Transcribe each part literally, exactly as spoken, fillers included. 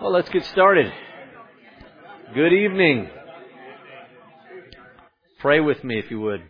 Well, let's get started. Good evening. Pray with me if you would.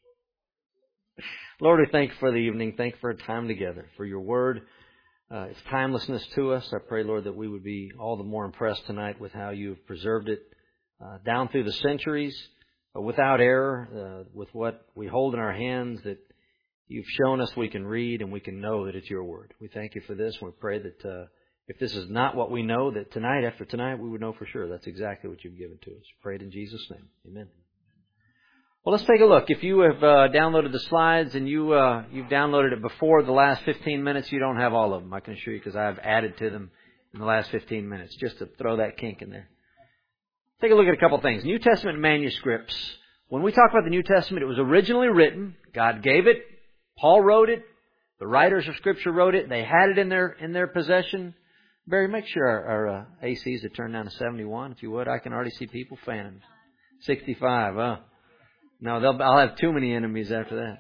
Lord, we thank you for the evening. Thank you for our time together, for your word. Uh, its timelessness to us. I pray, Lord, that we would be all the more impressed tonight with how you've preserved it uh, down through the centuries, uh, without error, uh, with what we hold in our hands, that you've shown us we can read and we can know that it's your word. We thank you for this. We pray that uh, if this is not what we know, that tonight, after tonight, we would know for sure that's exactly what you've given to us. Pray it in Jesus' name. Amen. Well, let's take a look. If you have uh, downloaded the slides and you, uh, you've downloaded it before the last fifteen minutes, you don't have all of them, I can assure you, because I've added to them in the last fifteen minutes, just to throw that kink in there. Take a look at a couple things. New Testament manuscripts. When we talk about the New Testament, it was originally written. God gave it. Paul wrote it. The writers of Scripture wrote it. They had it in their in their possession. Barry, make sure our, our uh, A Cs are turned down to seventy-one, if you would. I can already see people fanning. sixty-five, huh? No, they'll, I'll have too many enemies after that.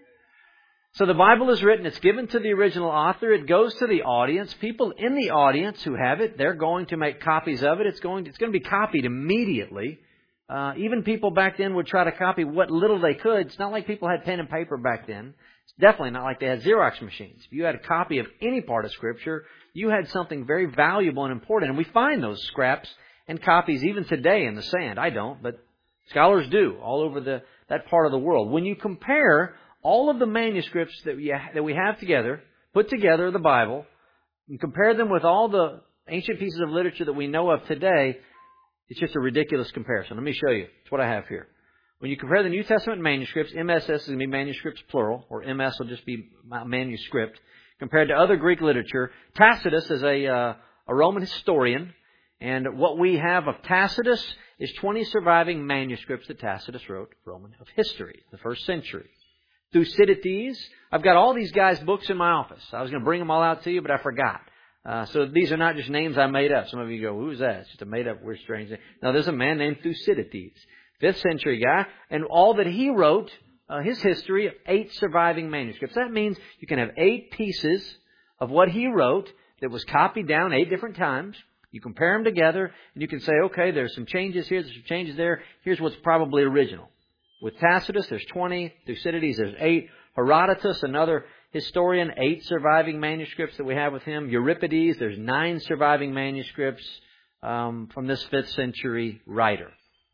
So the Bible is written. It's given to the original author. It goes to the audience. People in the audience who have it, they're going to make copies of it. It's going to, it's going to be copied immediately. Uh, even people back then would try to copy what little they could. It's not like people had pen and paper back then. It's definitely not like they had Xerox machines. If you had a copy of any part of Scripture, you had something very valuable and important. And we find those scraps and copies even today in the sand. I don't, but scholars do all over the that part of the world. When you compare all of the manuscripts that we, that we have together, put together the Bible, and compare them with all the ancient pieces of literature that we know of today, it's just a ridiculous comparison. Let me show you. It's what I have here. When you compare the New Testament manuscripts, M S S is going to be manuscripts plural, or M S will just be manuscript, compared to other Greek literature. Tacitus is a, uh, a Roman historian, and what we have of Tacitus is twenty surviving manuscripts that Tacitus wrote, Roman, of history, the first century. Thucydides, I've got all these guys' books in my office. I was going to bring them all out to you, but I forgot. Uh, so these are not just names I made up. Some of you go, who's that? It's just a made-up, weird, strange name. Now, there's a man named Thucydides, fifth century guy, and all that he wrote, uh, his history of eight surviving manuscripts. That means you can have eight pieces of what he wrote that was copied down eight different times. You compare them together, and you can say, okay, there's some changes here, there's some changes there. Here's what's probably original. With Tacitus, there's twenty. Thucydides, there's eight. Herodotus, another historian, eight surviving manuscripts that we have with him. Euripides, there's nine surviving manuscripts um, from this fifth century writer.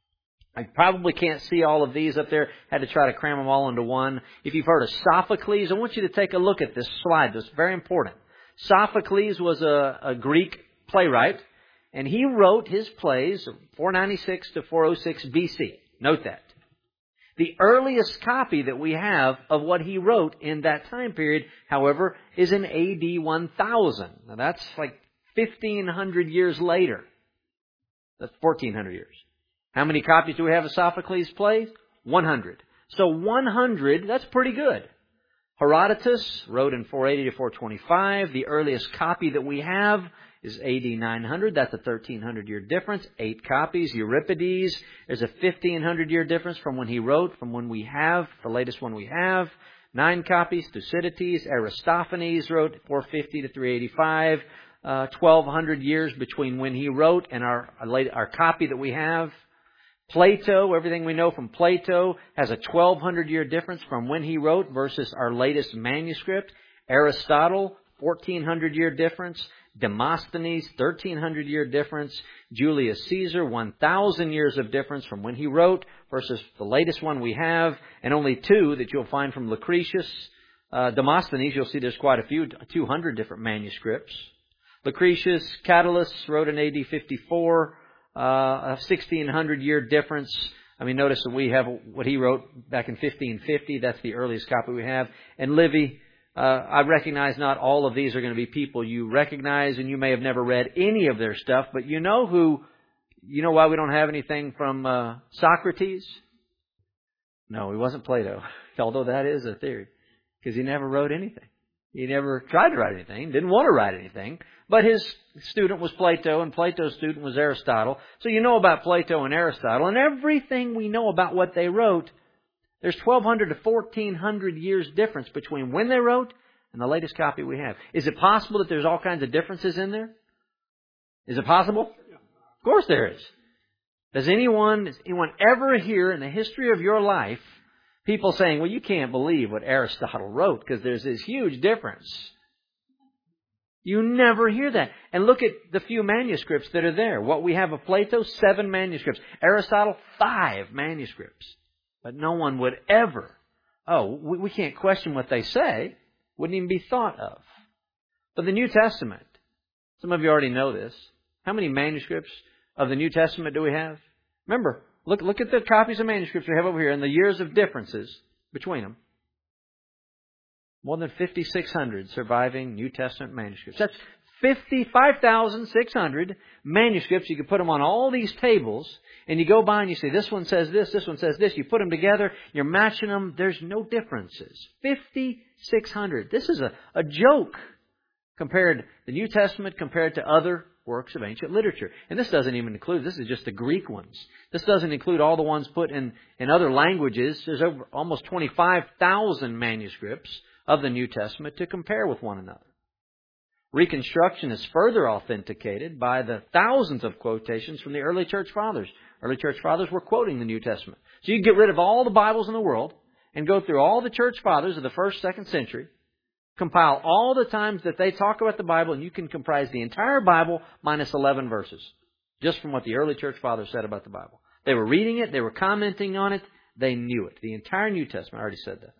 I probably can't see all of these up there. Had to try to cram them all into one. If you've heard of Sophocles, I want you to take a look at this slide. It's very important. Sophocles was a, a Greek playwright, and he wrote his plays four ninety-six to four oh six B C. Note that. The earliest copy that we have of what he wrote in that time period, however, is in A D one thousand. Now that's like fifteen hundred years later. That's fourteen hundred years. How many copies do we have of Sophocles' plays? one hundred. So one hundred, that's pretty good. Herodotus wrote in four eighty to four twenty-five. The earliest copy that we have is A D nine hundred. That's a thirteen hundred year difference. Eight copies. Euripides, there's a fifteen hundred year difference from when he wrote, from when we have, the latest one we have. Nine copies. Thucydides. Aristophanes wrote four fifty to three eighty-five. Uh, twelve hundred years between when he wrote and our, our copy that we have. Plato, everything we know from Plato, has a twelve hundred year difference from when he wrote versus our latest manuscript. Aristotle, fourteen hundred year difference. Demosthenes, thirteen hundred year difference. Julius Caesar, one thousand years of difference from when he wrote versus the latest one we have. And only two that you'll find from Lucretius. Uh, Demosthenes, you'll see there's quite a few, two hundred different manuscripts. Lucretius, Catullus wrote in A D fifty-four. Uh, a sixteen hundred year difference. I mean, notice that we have what he wrote back in fifteen fifty. That's the earliest copy we have. And Livy, uh, I recognize not all of these are going to be people you recognize, and you may have never read any of their stuff, but you know who, you know why we don't have anything from uh, Socrates? No, he wasn't Plato, although that is a theory, because he never wrote anything. He never tried to write anything, didn't want to write anything. But his student was Plato, and Plato's student was Aristotle. So you know about Plato and Aristotle, and everything we know about what they wrote, there's twelve hundred to fourteen hundred years difference between when they wrote and the latest copy we have. Is it possible that there's all kinds of differences in there? Is it possible? Of course there is. Does anyone, does anyone ever hear in the history of your life people saying, well, you can't believe what Aristotle wrote because there's this huge difference? You never hear that. And look at the few manuscripts that are there. What we have of Plato, seven manuscripts. Aristotle, five manuscripts. But no one would ever, oh, we, we can't question what they say. Wouldn't even be thought of. But the New Testament, some of you already know this. How many manuscripts of the New Testament do we have? Remember, look, look at the copies of manuscripts we have over here and the years of differences between them. More than fifty-six hundred surviving New Testament manuscripts. That's fifty-five thousand six hundred manuscripts. You can put them on all these tables, and you go by and you say, this one says this, this one says this. You put them together, you're matching them. There's no differences. fifty-six hundred. This is a, a joke compared to the New Testament compared to other works of ancient literature. And this doesn't even include, this is just the Greek ones. This doesn't include all the ones put in, in other languages. There's over almost twenty-five thousand manuscripts of the New Testament to compare with one another. Reconstruction is further authenticated by the thousands of quotations from the early church fathers. Early church fathers were quoting the New Testament. So you can get rid of all the Bibles in the world and go through all the church fathers of the first, second century, compile all the times that they talk about the Bible, and you can comprise the entire Bible minus eleven verses, just from what the early church fathers said about the Bible. They were reading it. They were commenting on it. They knew it. The entire New Testament. I already said that.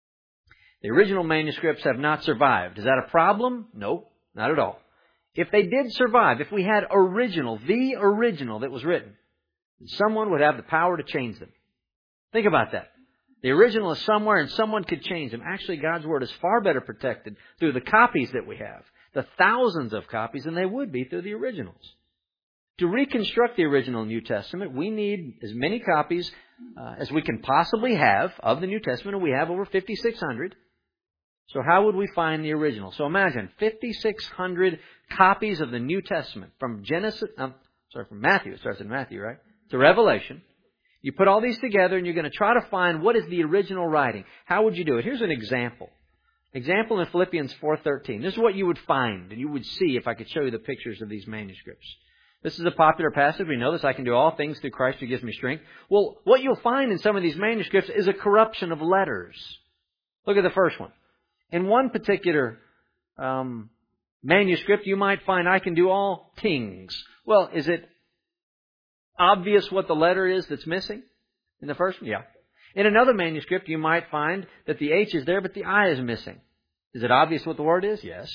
The original manuscripts have not survived. Is that a problem? No, not at all. If they did survive, if we had original, the original that was written, someone would have the power to change them. Think about that. The original is somewhere and someone could change them. Actually, God's Word is far better protected through the copies that we have, the thousands of copies, than they would be through the originals. To reconstruct the original New Testament, we need as many copies uh, as we can possibly have of the New Testament, and we have over fifty-six hundred. So how would we find the original? So imagine fifty-six hundred copies of the New Testament from Genesis, um, sorry, from Matthew. It starts in Matthew, right? To Revelation. You put all these together and you're going to try to find what is the original writing. How would you do it? Here's an example. Example in Philippians four thirteen. This is what you would find, and you would see if I could show you the pictures of these manuscripts. This is a popular passage. We know this. I can do all things through Christ who gives me strength. Well, what you'll find in some of these manuscripts is a corruption of letters. Look at the first one. In one particular um, manuscript, you might find, I can do all things. Well, is it obvious what the letter is that's missing in the first one? Yeah. In another manuscript, you might find that the H is there, but the I is missing. Is it obvious what the word is? Yes.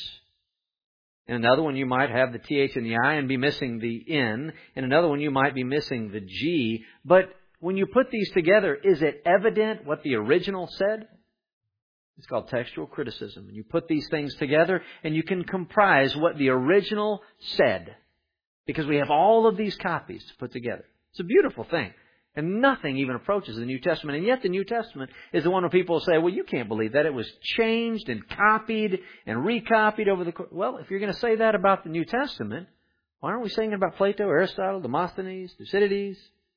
In another one, you might have the T H and the I and be missing the N. In another one, you might be missing the G. But when you put these together, is it evident what the original said? It's called textual criticism. And you put these things together and you can comprise what the original said. Because we have all of these copies to put together. It's a beautiful thing. And nothing even approaches the New Testament. And yet the New Testament is the one where people say, well, you can't believe that. It was changed and copied and recopied over the course. Well, if you're going to say that about the New Testament, why aren't we saying about Plato, Aristotle, Demosthenes, Thucydides?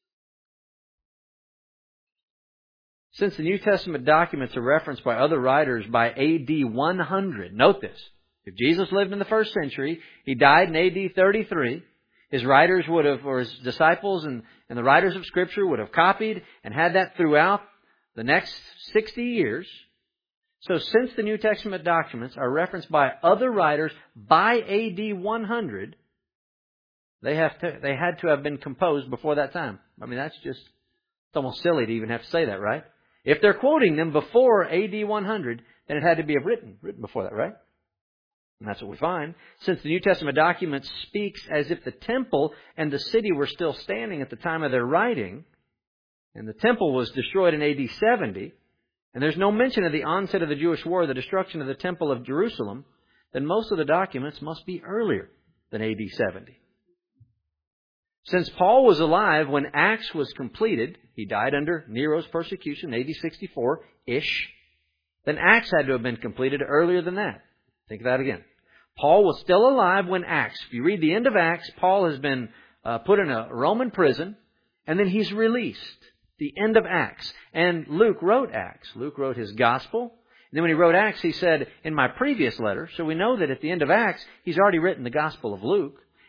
Since the New Testament documents are referenced by other writers by A D one hundred, note this. If Jesus lived in the first century, He died in A D thirty-three, His writers would have, or His disciples and, and the writers of Scripture would have copied and had that throughout the next sixty years. So since the New Testament documents are referenced by other writers by A D one hundred, they have to, they had to have been composed before that time. I mean, that's just, it's almost silly to even have to say that, right? If they're quoting them before A D one hundred, then it had to be written, written before that, right? And that's what we find. Since the New Testament document speaks as if the temple and the city were still standing at the time of their writing, and the temple was destroyed in A D seventy, and there's no mention of the onset of the Jewish war, the destruction of the temple of Jerusalem, then most of the documents must be earlier than A D seventy. Since Paul was alive when Acts was completed, he died under Nero's persecution, A D sixty-four-ish, then Acts had to have been completed earlier than that. Think of that again. Paul was still alive when Acts. If you read the end of Acts, Paul has been uh, put in a Roman prison, and then he's released. The end of Acts. And Luke wrote Acts. Luke wrote his gospel. And then when he wrote Acts, he said, in my previous letter, so we know that at the end of Acts, he's already written the gospel of Luke.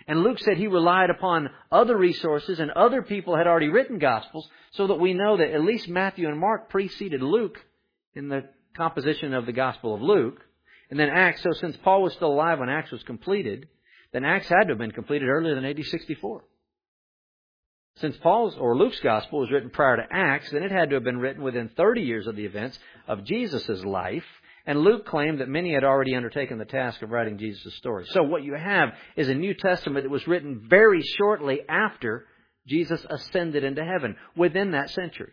And Luke said he relied upon other resources, and other people had already written Gospels, so that we know that at least Matthew and Mark preceded Luke in the composition of the Gospel of Luke. And then Acts, so since Paul was still alive when Acts was completed, then Acts had to have been completed earlier than A D sixty-four. Since Paul's or Luke's Gospel was written prior to Acts, then it had to have been written within thirty years of the events of Jesus' life. And Luke claimed that many had already undertaken the task of writing Jesus' story. So what you have is a New Testament that was written very shortly after Jesus ascended into heaven, within that century.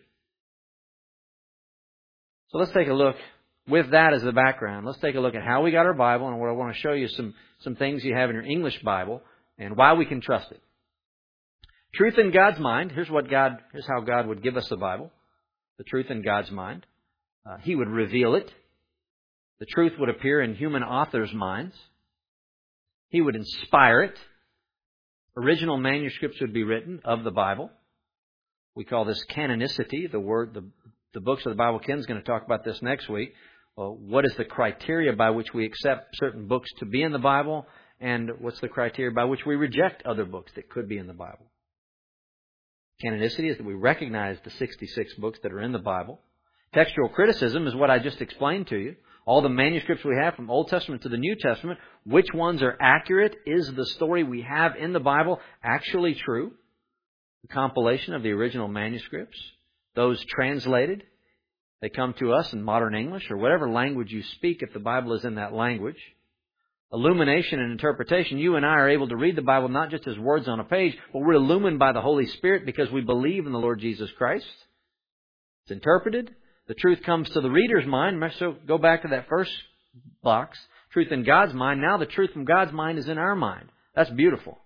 So let's take a look, with that as the background, let's take a look at how we got our Bible, and what I want to show you some, some things you have in your English Bible, and why we can trust it. Truth in God's mind. Here's what God, here's how God would give us the Bible. The truth in God's mind. Uh, he would reveal it. The truth would appear in human authors' minds. He would inspire it. Original manuscripts would be written of the Bible. We call this canonicity. The word, the, the books of the Bible. Ken's going to talk about this next week. Well, what is the criteria by which we accept certain books to be in the Bible? And what's the criteria by which we reject other books that could be in the Bible? Canonicity is that we recognize the sixty-six books that are in the Bible. Textual criticism is what I just explained to you. All the manuscripts we have from Old Testament to the New Testament, which ones are accurate? Is the story we have in the Bible actually true? The compilation of the original manuscripts, those translated, they come to us in modern English or whatever language you speak if the Bible is in that language. Illumination and interpretation. You and I are able to read the Bible not just as words on a page, but we're illumined by the Holy Spirit because we believe in the Lord Jesus Christ. It's interpreted. The truth comes to the reader's mind. So go back to that first box. Truth in God's mind. Now the truth from God's mind is in our mind. That's beautiful.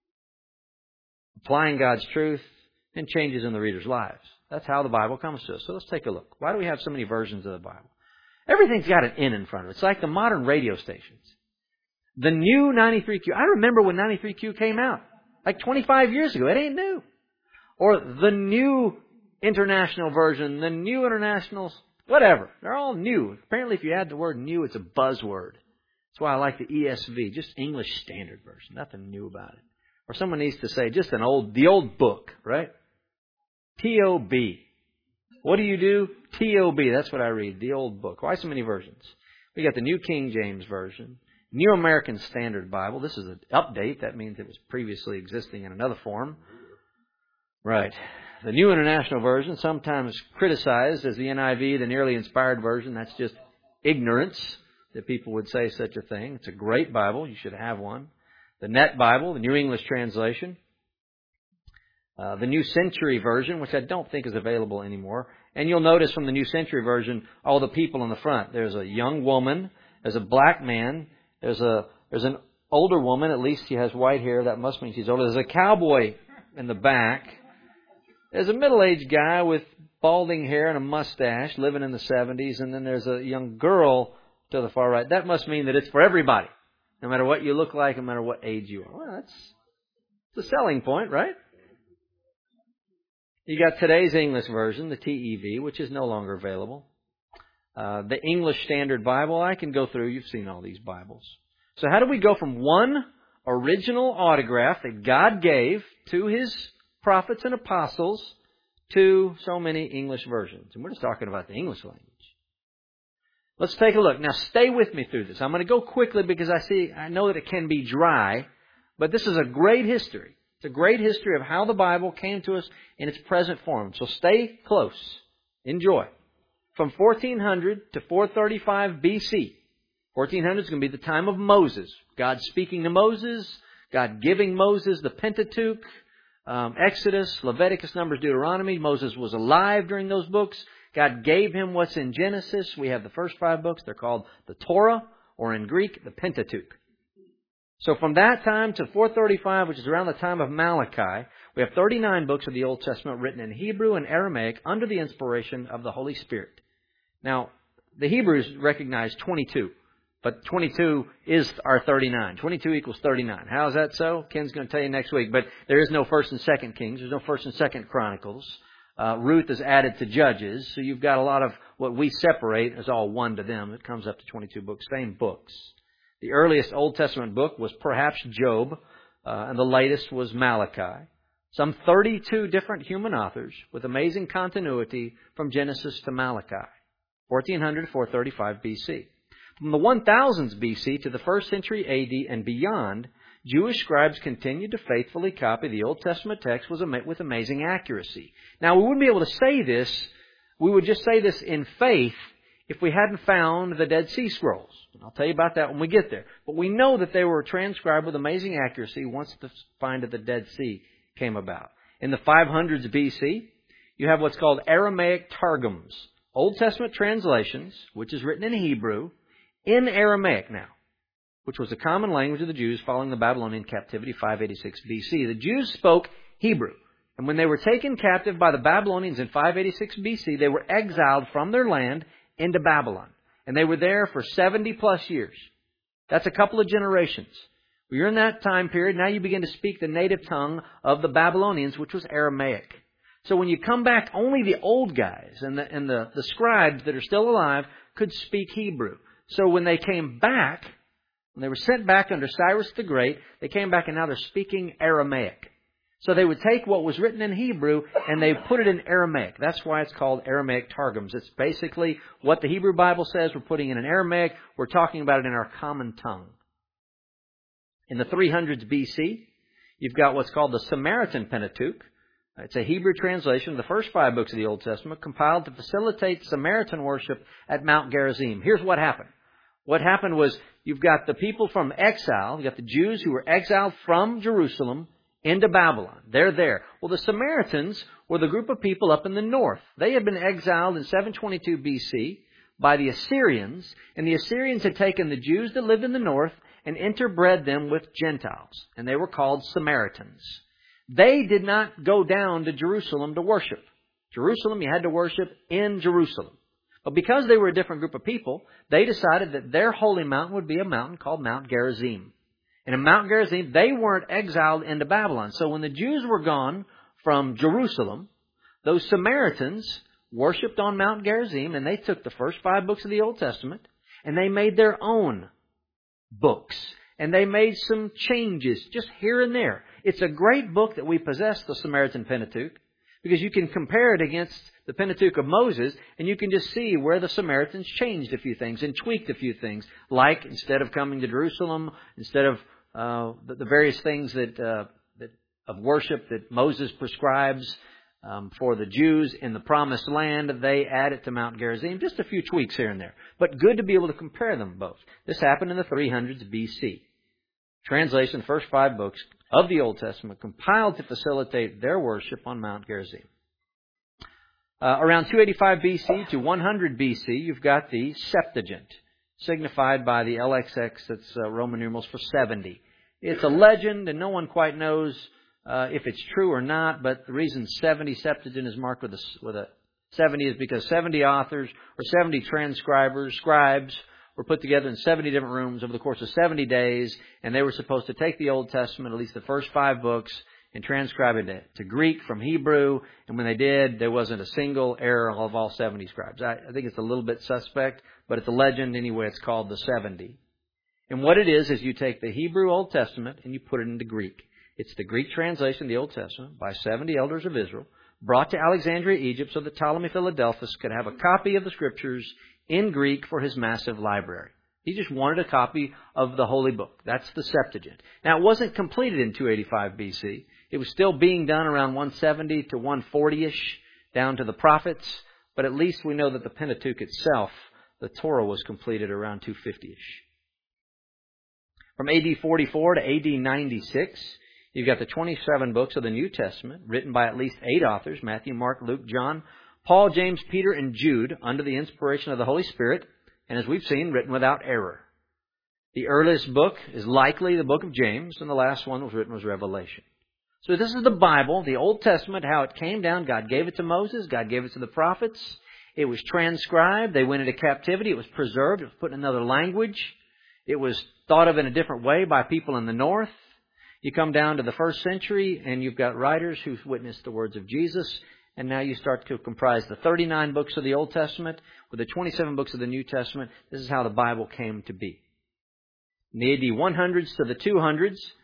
Applying God's truth and changes in the reader's lives. That's how the Bible comes to us. So let's take a look. Why do we have so many versions of the Bible? Everything's got an N in front of it. It's like the modern radio stations. The new ninety-three Q. I remember when ninety-three Q came out. Like twenty-five years ago. It ain't new. Or the new international version, the new internationals, whatever. They're all new. Apparently if you add the word new, it's a buzzword. That's why I like the E S V, just English Standard Version. Nothing new about it. Or someone needs to say just an old, the old book, right? T O B. What do you do? T O B. That's what I read. The old book. Why so many versions? We got the New King James Version. New American Standard Bible. This is an update. That means it was previously existing in another form. Right. The New International Version, sometimes criticized as the N I V, the nearly inspired version. That's just ignorance that people would say such a thing. It's a great Bible. You should have one. The Net Bible, the New English Translation. Uh, the New Century Version, which I don't think is available anymore. And you'll notice from the New Century Version, all the people in the front. There's a young woman. There's a black man. There's a there's an older woman. At least she has white hair. That must mean she's older. There's a cowboy in the back. There's a middle-aged guy with balding hair and a mustache living in the seventies. And then there's a young girl to the far right. That must mean that it's for everybody. No matter what you look like, no matter what age you are. Well, that's the selling point, right? You got today's English version, the T E V, which is no longer available. Uh, the English Standard Bible, I can go through. You've seen all these Bibles. So how do we go from one original autograph that God gave to His prophets and apostles to so many English versions? And we're just talking about the English language. Let's take a look. Now stay with me through this. I'm going to go quickly because I see, I know that it can be dry, but this is a great history. It's a great history of how the Bible came to us in its present form. So stay close. Enjoy. From fourteen hundred to four thirty-five B C. fourteen hundred is going to be the time of Moses. God speaking to Moses. God giving Moses the Pentateuch, um, Exodus, Leviticus, Numbers, Deuteronomy. Moses was alive during those books. God gave him what's in Genesis. We have the first five books. They're called the Torah, or in Greek, the Pentateuch. So from that time to four thirty-five, which is around the time of Malachi, we have thirty-nine books of the Old Testament written in Hebrew and Aramaic under the inspiration of the Holy Spirit. Now, the Hebrews recognize twenty-two, but twenty-two is our thirty-nine. twenty-two equals thirty-nine. How is that so? Ken's going to tell you next week, but there is no First and Second Kings. There's no First and Second Chronicles. Uh, Ruth is added to Judges, so you've got a lot of what we separate as all one to them. It comes up to twenty-two books, same books. The earliest Old Testament book was perhaps Job. uh, and the latest was Malachi. Some thirty-two different human authors with amazing continuity from Genesis to Malachi, fourteen hundred to four thirty-five B C. From the one thousands B C to the first century A D and beyond, Jewish scribes continued to faithfully copy the Old Testament text with amazing accuracy. Now, we wouldn't be able to say this, we would just say this in faith if we hadn't found the Dead Sea Scrolls. I'll tell you about that when we get there. But we know that they were transcribed with amazing accuracy once the find of the Dead Sea came about. In the five hundreds B C, you have what's called Aramaic Targums, Old Testament translations, which is written in Hebrew, in Aramaic now, which was the common language of the Jews following the Babylonian captivity, five eighty-six B C. The Jews spoke Hebrew. And when they were taken captive by the Babylonians in five eighty-six B C, they were exiled from their land into Babylon. And they were there for seventy plus years. That's a couple of generations. Well, you're in that time period. Now you begin to speak the native tongue of the Babylonians, which was Aramaic. So when you come back, only the old guys and the, and the, the scribes that are still alive could speak Hebrew. So when they came back, when they were sent back under Cyrus the Great, they came back and now they're speaking Aramaic. So they would take what was written in Hebrew and they put it in Aramaic. That's why it's called Aramaic Targums. It's basically what the Hebrew Bible says. We're putting it in Aramaic. We're talking about it in our common tongue. In the three hundreds B C, you've got what's called the Samaritan Pentateuch. It's a Hebrew translation of the first five books of the Old Testament compiled to facilitate Samaritan worship at Mount Gerizim. Here's what happened. What happened was you've got the people from exile. You've got the Jews who were exiled from Jerusalem into Babylon. They're there. Well, the Samaritans were the group of people up in the north. They had been exiled in seven twenty-two B C by the Assyrians, and the Assyrians had taken the Jews that lived in the north and interbred them with Gentiles, and they were called Samaritans. They did not go down to Jerusalem to worship. Jerusalem, you had to worship in Jerusalem. But because they were a different group of people, they decided that their holy mountain would be a mountain called Mount Gerizim. And in Mount Gerizim, they weren't exiled into Babylon. So when the Jews were gone from Jerusalem, those Samaritans worshipped on Mount Gerizim, and they took the first five books of the Old Testament, and they made their own books. And they made some changes just here and there. It's a great book that we possess, the Samaritan Pentateuch, because you can compare it against the Pentateuch of Moses, and you can just see where the Samaritans changed a few things and tweaked a few things. Like, instead of coming to Jerusalem, instead of uh, the, the various things that, uh, that of worship that Moses prescribes um, for the Jews in the Promised Land, they added to Mount Gerizim. Just a few tweaks here and there. But good to be able to compare them both. This happened in the three hundreds B C. Translation, the first five books of the Old Testament, compiled to facilitate their worship on Mount Gerizim. Uh, around two eighty-five B C to one hundred B C, you've got the Septuagint, signified by the L X X, that's uh, Roman numerals for seventy. It's a legend, and no one quite knows uh, if it's true or not, but the reason seventy Septuagint is marked with a, with a seventy is because seventy authors or seventy transcribers, scribes, were put together in seventy different rooms over the course of seventy days, and they were supposed to take the Old Testament, at least the first five books, and transcribe it to Greek from Hebrew. And when they did, there wasn't a single error of all seventy scribes. I, I think it's a little bit suspect, but it's a legend anyway. It's called the seventy. And what it is, is you take the Hebrew Old Testament and you put it into Greek. It's the Greek translation of the Old Testament by seventy elders of Israel, brought to Alexandria, Egypt, so that Ptolemy Philadelphus could have a copy of the Scriptures in Greek for his massive library. He just wanted a copy of the Holy Book. That's the Septuagint. Now, it wasn't completed in two eighty-five B C. It was still being done around one seventy to one forty-ish, down to the prophets. But at least we know that the Pentateuch itself, the Torah, was completed around two fifty-ish. From A D forty-four to A D ninety-six, you've got the twenty-seven books of the New Testament, written by at least eight authors, Matthew, Mark, Luke, John, Paul, James, Peter, and Jude, under the inspiration of the Holy Spirit, and as we've seen, written without error. The earliest book is likely the book of James, and the last one that was written was Revelation. So this is the Bible, the Old Testament, how it came down. God gave it to Moses. God gave it to the prophets. It was transcribed. They went into captivity. It was preserved. It was put in another language. It was thought of in a different way by people in the north. You come down to the first century, and you've got writers who've witnessed the words of Jesus. And now you start to comprise the thirty-nine books of the Old Testament with the twenty-seven books of the New Testament. This is how the Bible came to be. In the A D hundreds to the two hundreds,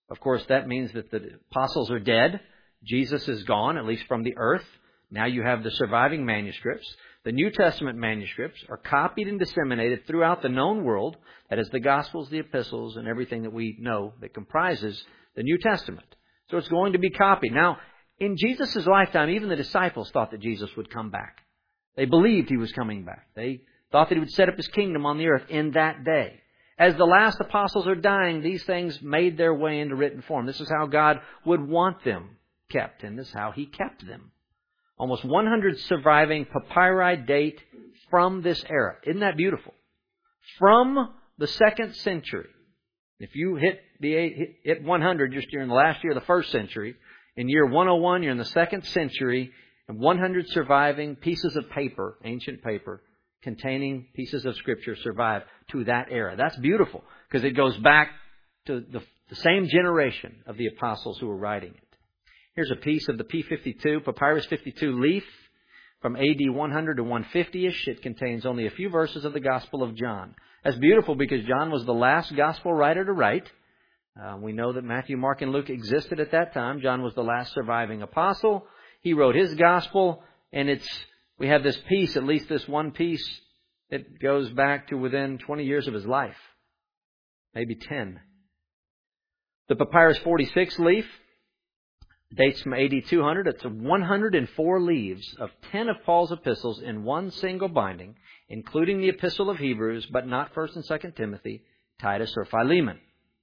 Of course, that means that the apostles are dead. Jesus is gone, at least from the earth. Now you have the surviving manuscripts. The New Testament manuscripts are copied and disseminated throughout the known world. That is the Gospels, the Epistles, and everything that we know that comprises the New Testament. So it's going to be copied. Now, in Jesus' lifetime, even the disciples thought that Jesus would come back. They believed He was coming back. They thought that He would set up His kingdom on the earth in that day. As the last apostles are dying, these things made their way into written form. This is how God would want them kept, and this is how He kept them. Almost one hundred surviving papyri date from this era. Isn't that beautiful? From the second century. If you hit the hit one hundred just during the last year of the first century, in year one oh one, you're in the second century, and one hundred surviving pieces of paper, ancient paper, containing pieces of Scripture survive to that era. That's beautiful because it goes back to the, the same generation of the apostles who were writing it. Here's a piece of the P fifty-two, Papyrus fifty-two leaf from A D one hundred to one fifty-ish. It contains only a few verses of the Gospel of John. That's beautiful because John was the last Gospel writer to write. Uh, we know that Matthew, Mark, and Luke existed at that time. John was the last surviving apostle. He wrote his Gospel, and it's we have this piece, at least this one piece, that goes back to within twenty years of his life. Maybe ten. The Papyrus forty-six leaf dates from A D two hundred. It's one hundred four leaves of ten of Paul's epistles in one single binding, including the Epistle of Hebrews, but not First and Second Timothy, Titus, or Philemon.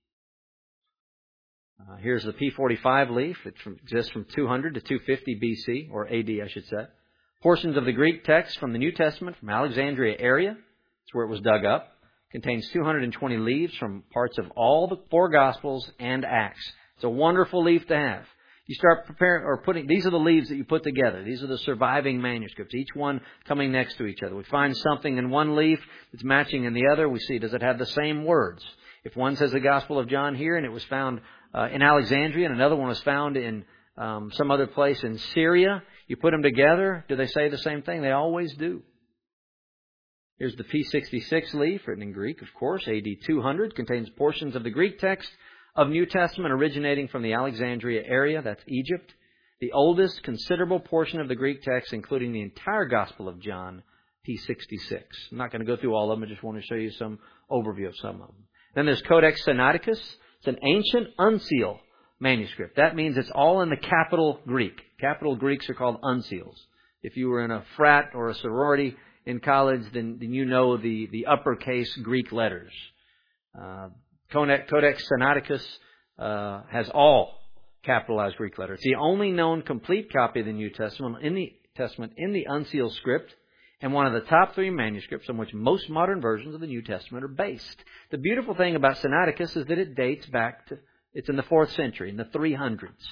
Uh, here's the P forty-five leaf. It from, exists from two hundred to two fifty B C, or A D, I should say. Portions of the Greek text from the New Testament from Alexandria area. That's where it was dug up. Contains two hundred twenty leaves from parts of all the four Gospels and Acts. It's a wonderful leaf to have. You start preparing or putting, these are the leaves that you put together. These are the surviving manuscripts, each one coming next to each other. We find something in one leaf that's matching in the other. We see, does it have the same words? If one says the Gospel of John here and it was found uh, in Alexandria and another one was found in um, some other place in Syria, you put them together, do they say the same thing? They always do. Here's the P sixty-six leaf, written in Greek, of course, A D two hundred, contains portions of the Greek text of New Testament originating from the Alexandria area, that's Egypt. The oldest considerable portion of the Greek text, including the entire Gospel of John, P sixty-six. I'm not going to go through all of them, I just want to show you some overview of some of them. Then there's Codex Sinaiticus. It's an ancient uncial manuscript. That means it's all in the capital Greek. Capital Greeks are called uncials. If you were in a frat or a sorority in college, then, then you know the, the uppercase Greek letters. Uh, Codex Sinaiticus uh, has all capitalized Greek letters. It's the only known complete copy of the New Testament in the Testament in the uncial script, and one of the top three manuscripts on which most modern versions of the New Testament are based. The beautiful thing about Sinaiticus is that it dates back to, it's in the fourth century, in the three hundreds.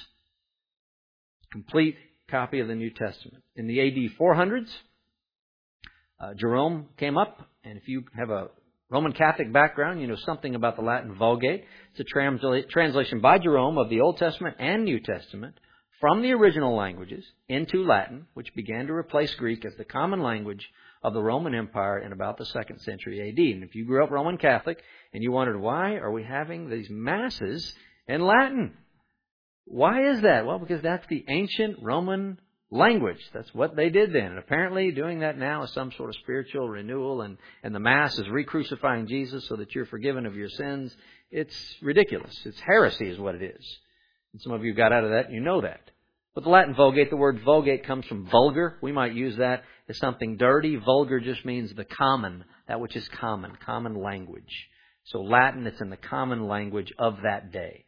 Complete copy of the New Testament. In the A D four hundreds, uh, Jerome came up, and if you have a Roman Catholic background, you know something about the Latin Vulgate. It's a transla- translation by Jerome of the Old Testament and New Testament from the original languages into Latin, which began to replace Greek as the common language of the Roman Empire in about the second century A D. And if you grew up Roman Catholic and you wondered, why are we having these masses in Latin? Why is that? Well, because that's the ancient Roman language. That's what they did then. And apparently doing that now is some sort of spiritual renewal, and, and the Mass is re-crucifying Jesus so that you're forgiven of your sins. It's ridiculous. It's heresy is what it is. And some of you got out of that and you know that. But the Latin Vulgate, the word Vulgate comes from vulgar. We might use that as something dirty. Vulgar just means the common, that which is common, common language. So Latin, it's in the common language of that day.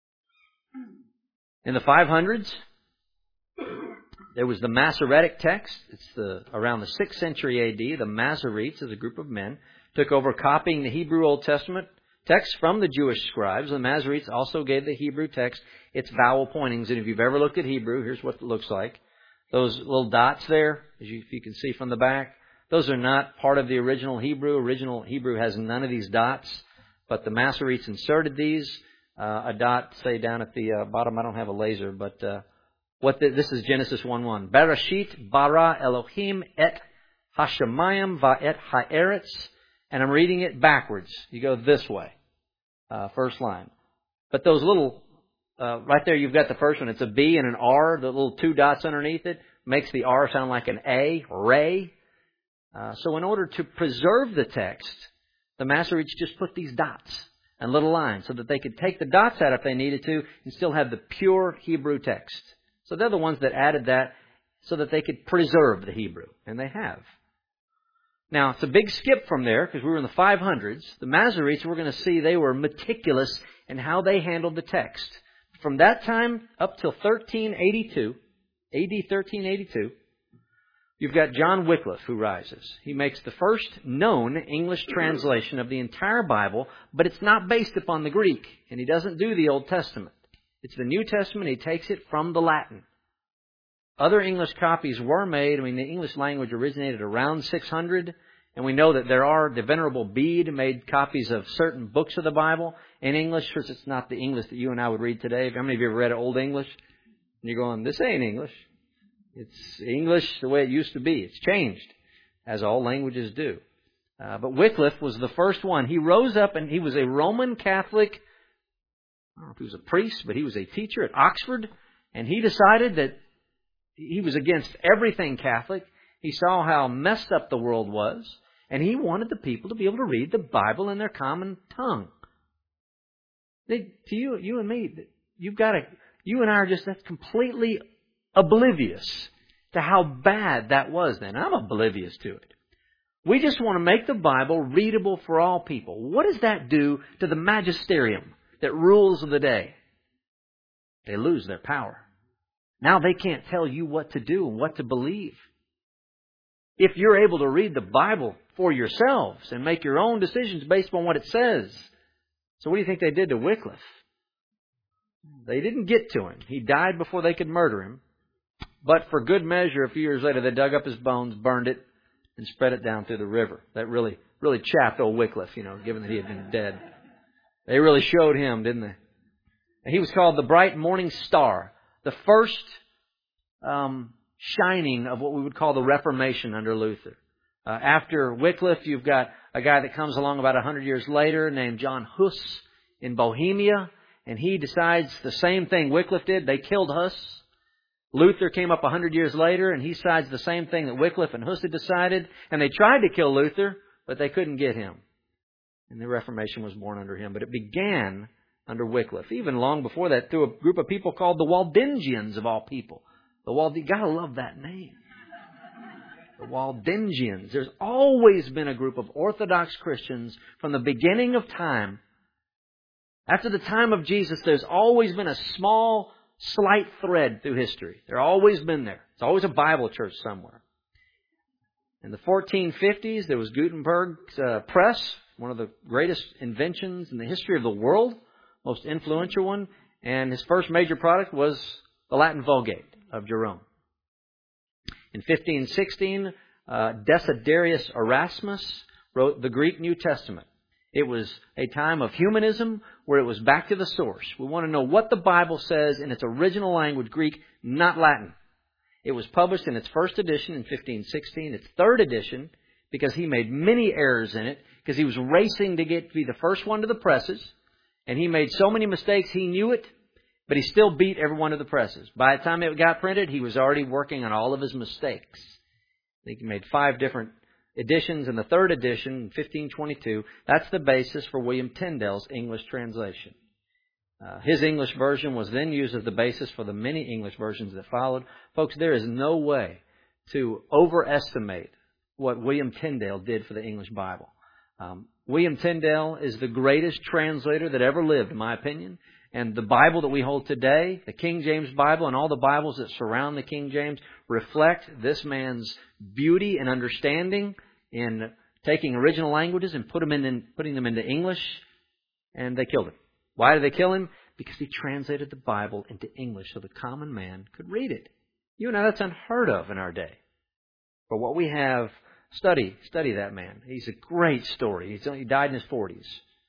In the five hundreds, there was the Masoretic text. It's the around the sixth century A D. The Masoretes, as a group of men, took over copying the Hebrew Old Testament text from the Jewish scribes. The Masoretes also gave the Hebrew text its vowel pointings. And if you've ever looked at Hebrew, here's what it looks like. Those little dots there, as you, if you can see from the back, those are not part of the original Hebrew. Original Hebrew has none of these dots, but the Masoretes inserted these. Uh, a dot, say, down at the uh, bottom. I don't have a laser, but uh, what the, this is Genesis one one. Bereshit bara Elohim et hashamayim va'et ha'eretz. And I'm reading it backwards. You go this way. Uh, first line. But those little uh, right there you've got the first one. It's a B and an R. The little two dots underneath it makes the R sound like an A, Ray. Uh, so in order to preserve the text, the Masoretes just put these dots and little lines so that they could take the dots out if they needed to and still have the pure Hebrew text. So they're the ones that added that so that they could preserve the Hebrew. And they have. Now, it's a big skip from there because we were in the five hundreds. The Masoretes, we're going to see they were meticulous in how they handled the text. From that time up till thirteen eighty-two, A D thirteen eighty-two, you've got John Wycliffe who rises. He makes the first known English translation of the entire Bible, but it's not based upon the Greek, and he doesn't do the Old Testament. It's the New Testament. He takes it from the Latin. Other English copies were made. I mean, the English language originated around six hundred, and we know that there are, the Venerable Bede made copies of certain books of the Bible in English. Of course, it's not the English that you and I would read today. How many of you have read Old English? And you're going, this ain't English. It's English the way it used to be. It's changed, as all languages do. Uh, but Wycliffe was the first one. He rose up and he was a Roman Catholic. I don't know if he was a priest, but he was a teacher at Oxford. And he decided that he was against everything Catholic. He saw how messed up the world was. And he wanted the people to be able to read the Bible in their common tongue. They, to you, you and me, you've got to, you and I are just that's completely oblivious to how bad that was then. I'm oblivious to it. We just want to make the Bible readable for all people. What does that do to the magisterium that rules the day? They lose their power. Now they can't tell you what to do and what to believe. If you're able to read the Bible for yourselves and make your own decisions based on what it says. So what do you think they did to Wycliffe? They didn't get to him. He died before they could murder him. But for good measure, a few years later, they dug up his bones, burned it, and spread it down through the river. That really, really chapped old Wycliffe, you know, given that he had been dead. They really showed him, didn't they? And he was called the bright morning star. The first um, shining of what we would call the Reformation under Luther. Uh, after Wycliffe, you've got a guy that comes along about a hundred years later named John Hus in Bohemia. And he decides the same thing Wycliffe did. They killed Hus. Luther came up a hundred years later, and he decides the same thing that Wycliffe and Hus had decided. And they tried to kill Luther, but they couldn't get him. And the Reformation was born under him. But it began under Wycliffe. Even long before that, through a group of people called the Waldensians, of all people. The Wald, you gotta love that name. The Waldensians. There's always been a group of Orthodox Christians from the beginning of time. After the time of Jesus, there's always been a small, slight thread through history. They've always been there. It's always a Bible church somewhere. In the fourteen fifties, there was Gutenberg's uh, press, one of the greatest inventions in the history of the world, most influential one. And his first major product was the Latin Vulgate of Jerome. In fifteen sixteen, uh, Desiderius Erasmus wrote the Greek New Testament. It was a time of humanism where it was back to the source. We want to know what the Bible says in its original language, Greek, not Latin. It was published in its first edition in fifteen sixteen, its third edition, because he made many errors in it, because he was racing to get to be the first one to the presses, and he made so many mistakes he knew it, but he still beat every one of the presses. By the time it got printed, he was already working on all of his mistakes. I think he made five different editions, in the third edition, in fifteen twenty-two, that's the basis for William Tyndale's English translation. Uh, his English version was then used as the basis for the many English versions that followed. Folks, there is no way to overestimate what William Tyndale did for the English Bible. Um, William Tyndale is the greatest translator that ever lived, in my opinion. And the Bible that we hold today, the King James Bible and all the Bibles that surround the King James, reflect this man's beauty and understanding in taking original languages and put them in, putting them into English. And they killed him. Why did they kill him? Because he translated the Bible into English so the common man could read it. You know, that's unheard of in our day. But what we have, study, study that man. He's a great story. He's, he died in his forties.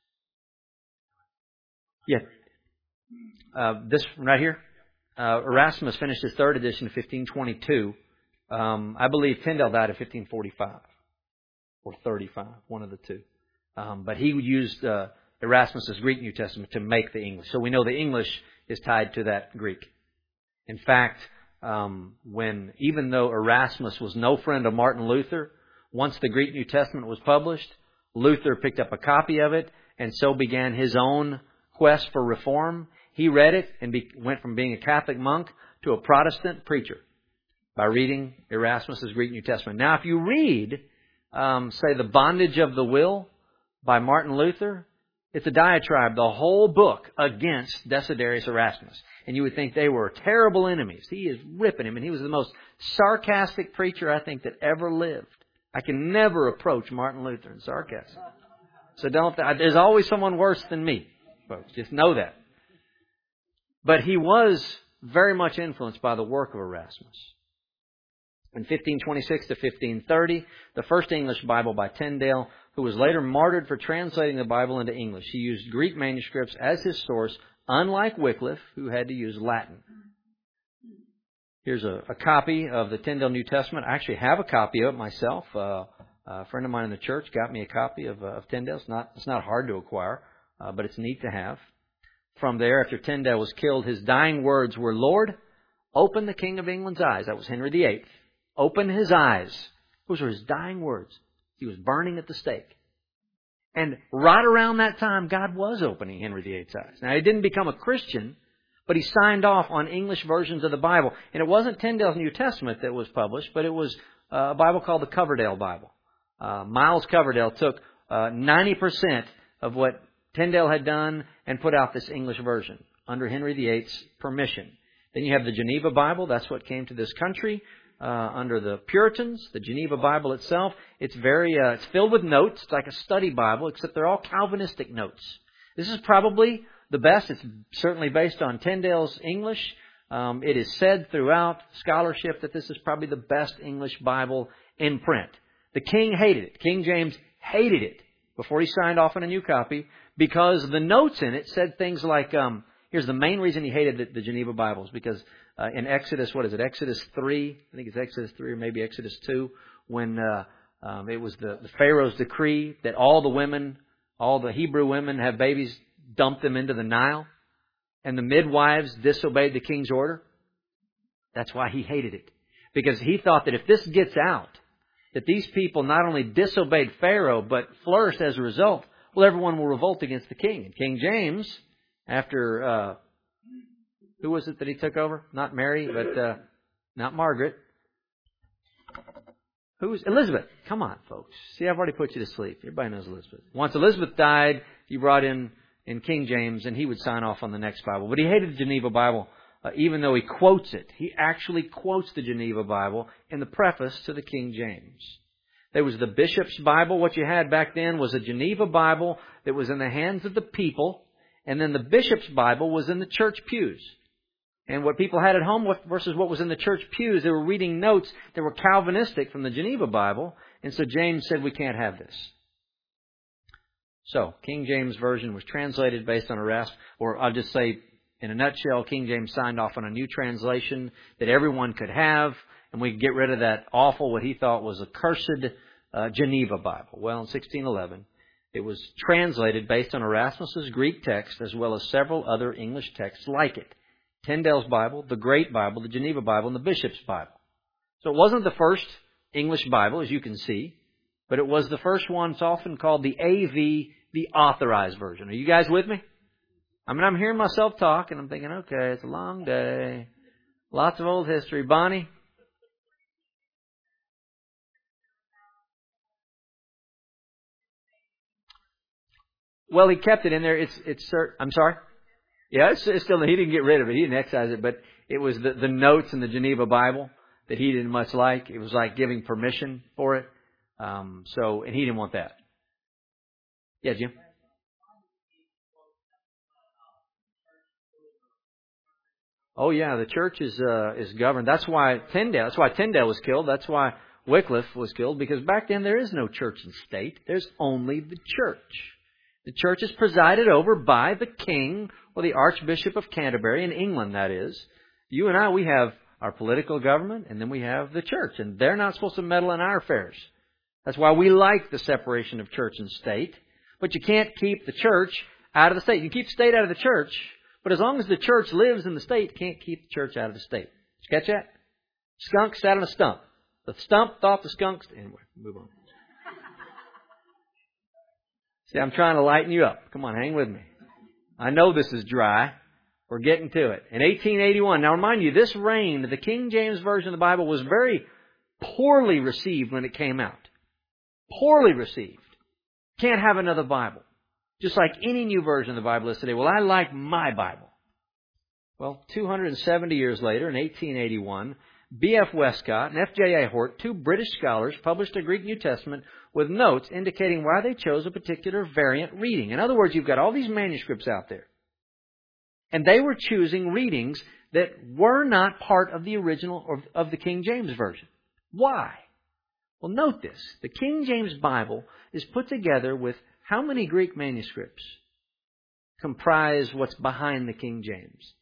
Yeah. Uh, this right here, uh, Erasmus finished his third edition in fifteen twenty-two. Um, I believe Tyndale died in fifteen forty-five or thirty-five, one of the two. Um, but he used uh, Erasmus's Greek New Testament to make the English. So we know the English is tied to that Greek. In fact, um, when even though Erasmus was no friend of Martin Luther, once the Greek New Testament was published, Luther picked up a copy of it and so began his own quest for reform. He read it and be, went from being a Catholic monk to a Protestant preacher by reading Erasmus's Greek New Testament. Now, if you read, um, say, The Bondage of the Will by Martin Luther, it's a diatribe, the whole book, against Desiderius Erasmus. And you would think they were terrible enemies. He is ripping him, and he was the most sarcastic preacher I think that ever lived. I can never approach Martin Luther in sarcasm. So don't, there's always someone worse than me, folks. Just know that. But he was very much influenced by the work of Erasmus. In fifteen twenty-six to fifteen thirty, the first English Bible by Tyndale, who was later martyred for translating the Bible into English. He used Greek manuscripts as his source, unlike Wycliffe, who had to use Latin. Here's a, a copy of the Tyndale New Testament. I actually have a copy of it myself. Uh, a friend of mine in the church got me a copy of, uh, of Tyndale. It's not, it's not hard to acquire, uh, but it's neat to have. From there, after Tyndale was killed, his dying words were, "Lord, open the King of England's eyes." That was Henry the Eighth. Open his eyes. Those were his dying words. He was burning at the stake. And right around that time, God was opening Henry the Eighth's eyes. Now, he didn't become a Christian, but he signed off on English versions of the Bible. And it wasn't Tyndale's New Testament that was published, but it was a Bible called the Coverdale Bible. Uh, Miles Coverdale took uh, ninety percent of what Tyndale had done and put out this English version under Henry the Eighth's permission. Then you have the Geneva Bible. That's what came to this country uh, under the Puritans. The Geneva Bible itself, it's very, uh, it's filled with notes. It's like a study Bible, except they're all Calvinistic notes. This is probably the best. It's certainly based on Tyndale's English. Um, it is said throughout scholarship that this is probably the best English Bible in print. The king hated it. King James hated it before he signed off on a new copy because the notes in it said things like, um, here's the main reason he hated the, the Geneva Bibles, because uh, in Exodus, what is it, Exodus three, I think it's Exodus three or maybe Exodus two, when uh, um, it was the, the Pharaoh's decree that all the women, all the Hebrew women have babies, dump them into the Nile, and the midwives disobeyed the king's order. That's why he hated it, because he thought that if this gets out, that these people not only disobeyed Pharaoh, but flourished as a result, well, everyone will revolt against the king. And King James, after, uh, who was it that he took over? Not Mary, but uh, not Margaret. Who was Elizabeth? Come on, folks. See, I've already put you to sleep. Everybody knows Elizabeth. Once Elizabeth died, he brought in, in King James, and he would sign off on the next Bible. But he hated the Geneva Bible. Uh, even though he quotes it. He actually quotes the Geneva Bible in the preface to the King James. There was the Bishop's Bible. What you had back then was a Geneva Bible that was in the hands of the people. And then the Bishop's Bible was in the church pews. And what people had at home versus what was in the church pews, they were reading notes that were Calvinistic from the Geneva Bible. And so James said, we can't have this. So, King James Version was translated based on Erasmus, or I'll just say, in a nutshell, King James signed off on a new translation that everyone could have, and we could get rid of that awful, what he thought was a cursed uh, Geneva Bible. Well, in sixteen eleven, it was translated based on Erasmus's Greek text as well as several other English texts like it. Tyndale's Bible, the Great Bible, the Geneva Bible, and the Bishop's Bible. So it wasn't the first English Bible, as you can see, but it was the first one. It's often called the A V, the Authorized Version. Are you guys with me? I mean, I'm hearing myself talk, and I'm thinking, okay, it's a long day. Lots of old history. Bonnie? Well, he kept it in there. It's, it's, I'm sorry? Yeah, it's, it's still, he didn't get rid of it. He didn't excise it, but it was the, the notes in the Geneva Bible that he didn't much like. It was like giving permission for it. Um, so, and he didn't want that. Yeah, Jim? Oh yeah, the church is uh, is governed. That's why Tyndale. That's why Tyndale was killed. That's why Wycliffe was killed. Because back then there is no church and state. There's only the church. The church is presided over by the king or the Archbishop of Canterbury in England. That is, you and I. We have our political government, and then we have the church, and they're not supposed to meddle in our affairs. That's why we like the separation of church and state. But you can't keep the church out of the state. You can keep state out of the church, But as long as the church lives in the state, can't keep the church out of the state. Did you catch that? Skunk sat on a stump. The stump thought the skunks... Anyway, move on. See, I'm trying to lighten you up. Come on, hang with me. I know this is dry. We're getting to it. In eighteen eighty-one, now remind you, this reigned, the King James Version of the Bible was very poorly received when it came out. Poorly received. Can't have another Bible. Just like any new version of the Bible is today. Well, I like my Bible. Well, two hundred seventy years later, in eighteen eighty-one, B F Westcott and F J A Hort, two British scholars, published a Greek New Testament with notes indicating why they chose a particular variant reading. In other words, you've got all these manuscripts out there. And they were choosing readings that were not part of the original or of the King James Version. Why? Well, note this. The King James Bible is put together with how many Greek manuscripts comprise what's behind the King James?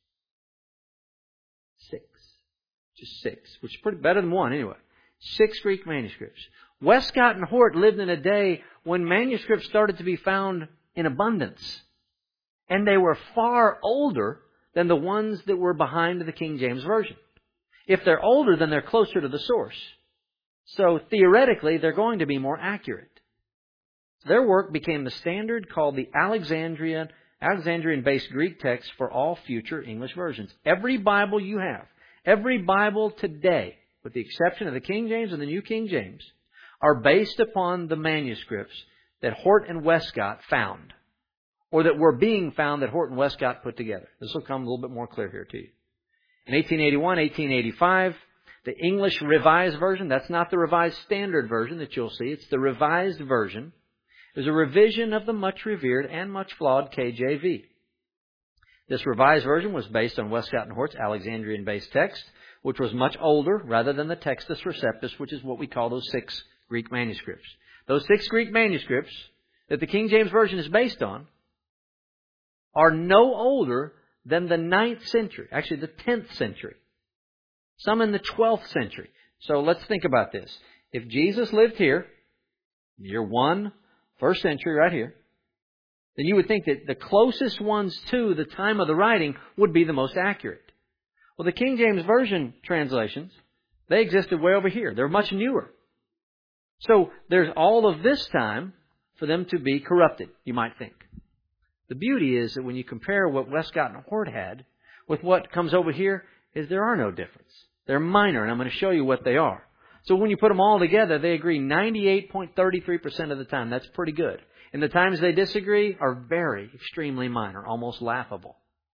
Six. Just six, which is pretty better than one anyway. Six Greek manuscripts. Westcott and Hort lived in a day when manuscripts started to be found in abundance. And they were far older than the ones that were behind the King James Version. If they're older, then they're closer to the source. So theoretically, they're going to be more accurate. Their work became the standard called the Alexandrian, Alexandrian-based Greek text for all future English versions. Every Bible you have, every Bible today, with the exception of the King James and the New King James, are based upon the manuscripts that Hort and Westcott found, or that were being found that Hort and Westcott put together. This will come a little bit more clear here to you. In eighteen eighty-one, eighteen eighty-five, the English Revised Version, that's not the Revised Standard Version that you'll see, it's the Revised Version, is a revision of the much revered and much flawed K J V. This Revised Version was based on Westcott and Hort's Alexandrian-based text, which was much older rather than the Textus Receptus, which is what we call those six Greek manuscripts. Those six Greek manuscripts that the King James Version is based on are no older than the ninth century, actually the tenth century. Some in the twelfth century. So let's think about this. If Jesus lived here, year one, first century right here, then you would think that the closest ones to the time of the writing would be the most accurate. Well, the King James Version translations, they existed way over here. They're much newer. So there's all of this time for them to be corrupted, you might think. The beauty is that when you compare what Westcott and Hort had with what comes over here, is there are no difference. They're minor, and I'm going to show you what they are. So when you put them all together, they agree ninety-eight point three three percent of the time. That's pretty good. And the times they disagree are very, extremely minor, almost laughable.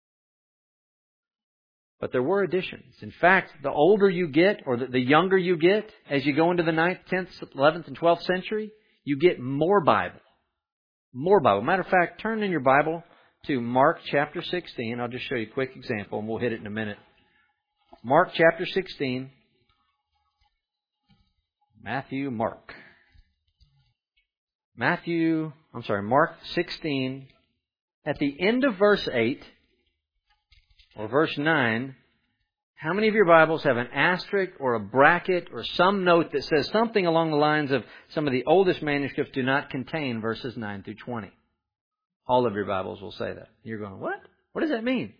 But there were additions. In fact, the older you get, or the, the younger you get, as you go into the ninth, tenth, eleventh, and twelfth century, you get more Bible. More Bible. Matter of fact, turn in your Bible to Mark chapter sixteen. I'll just show you a quick example, and we'll hit it in a minute. Mark chapter sixteen. Matthew, Mark. Matthew, I'm sorry, Mark sixteen. At the end of verse eight, or verse nine, how many of your Bibles have an asterisk or a bracket or some note that says something along the lines of some of the oldest manuscripts do not contain verses nine through twenty? All of your Bibles will say that. You're going, what? What does that mean?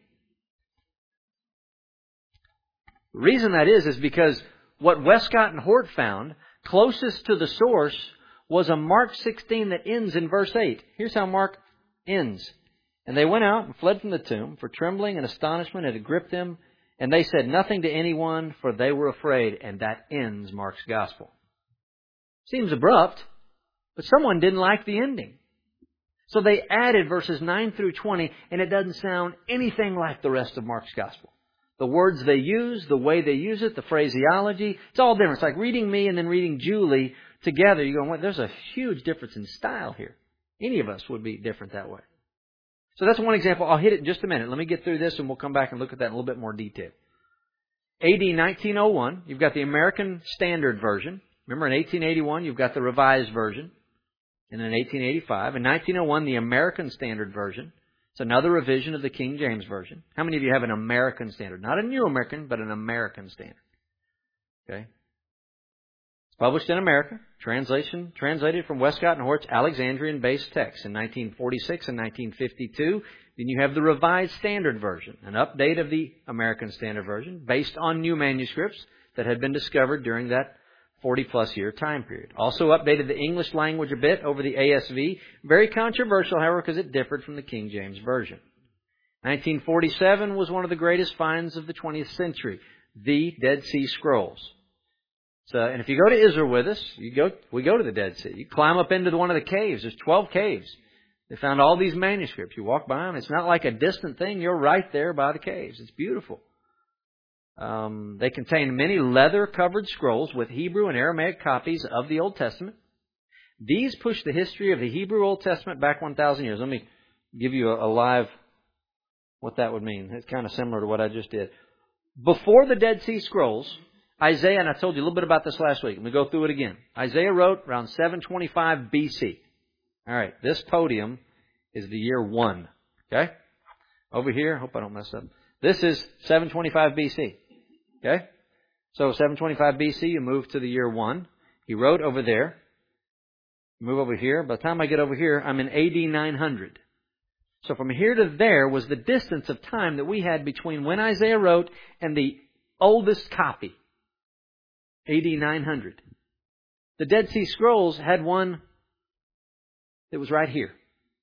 The reason that is, is because what Westcott and Hort found closest to the source was a Mark sixteen that ends in verse eight. Here's how Mark ends. And they went out and fled from the tomb, for trembling and astonishment had gripped them. And they said nothing to anyone, for they were afraid. And that ends Mark's gospel. Seems abrupt, but someone didn't like the ending. So they added verses nine through twenty, and it doesn't sound anything like the rest of Mark's gospel. The words they use, the way they use it, the phraseology, it's all different. It's like reading me and then reading Julie together. You go, well, there's a huge difference in style here. Any of us would be different that way. So that's one example. I'll hit it in just a minute. Let me get through this and we'll come back and look at that in a little bit more detail. A D nineteen oh one, you've got the American Standard Version. Remember in eighteen eighty-one, you've got the Revised Version. And in eighteen eighty-five, in nineteen oh one, the American Standard Version. It's another revision of the King James Version. How many of you have an American Standard? Not a New American, but an American Standard. Okay? Published in America. Translation translated from Westcott and Hort's Alexandrian-based text in nineteen forty-six and nineteen fifty-two. Then you have the Revised Standard Version, an update of the American Standard Version based on new manuscripts that had been discovered during that forty-plus year time period. Also updated the English language a bit over the A S V. Very controversial, however, because it differed from the King James Version. nineteen forty-seven was one of the greatest finds of the twentieth century, the Dead Sea Scrolls. So, and if you go to Israel with us, you go, we go to the Dead Sea. You climb up into one of the caves. There's twelve caves. They found all these manuscripts. You walk by them. It's not like a distant thing. You're right there by the caves. It's beautiful. Um, they contain many leather-covered scrolls with Hebrew and Aramaic copies of the Old Testament. These push the history of the Hebrew Old Testament back one thousand years. Let me give you a, a live, what that would mean. It's kind of similar to what I just did. Before the Dead Sea Scrolls, Isaiah, and I told you a little bit about this last week. Let me go through it again. Isaiah wrote around seven twenty-five B C. All right, this podium is the year one. Okay? Over here, hope I don't mess up. This is seven twenty-five B C. Okay? So seven twenty-five B C, you move to the year one. He wrote over there. Move over here. By the time I get over here, I'm in A D nine hundred. So from here to there was the distance of time that we had between when Isaiah wrote and the oldest copy. A D nine hundred. The Dead Sea Scrolls had one that was right here.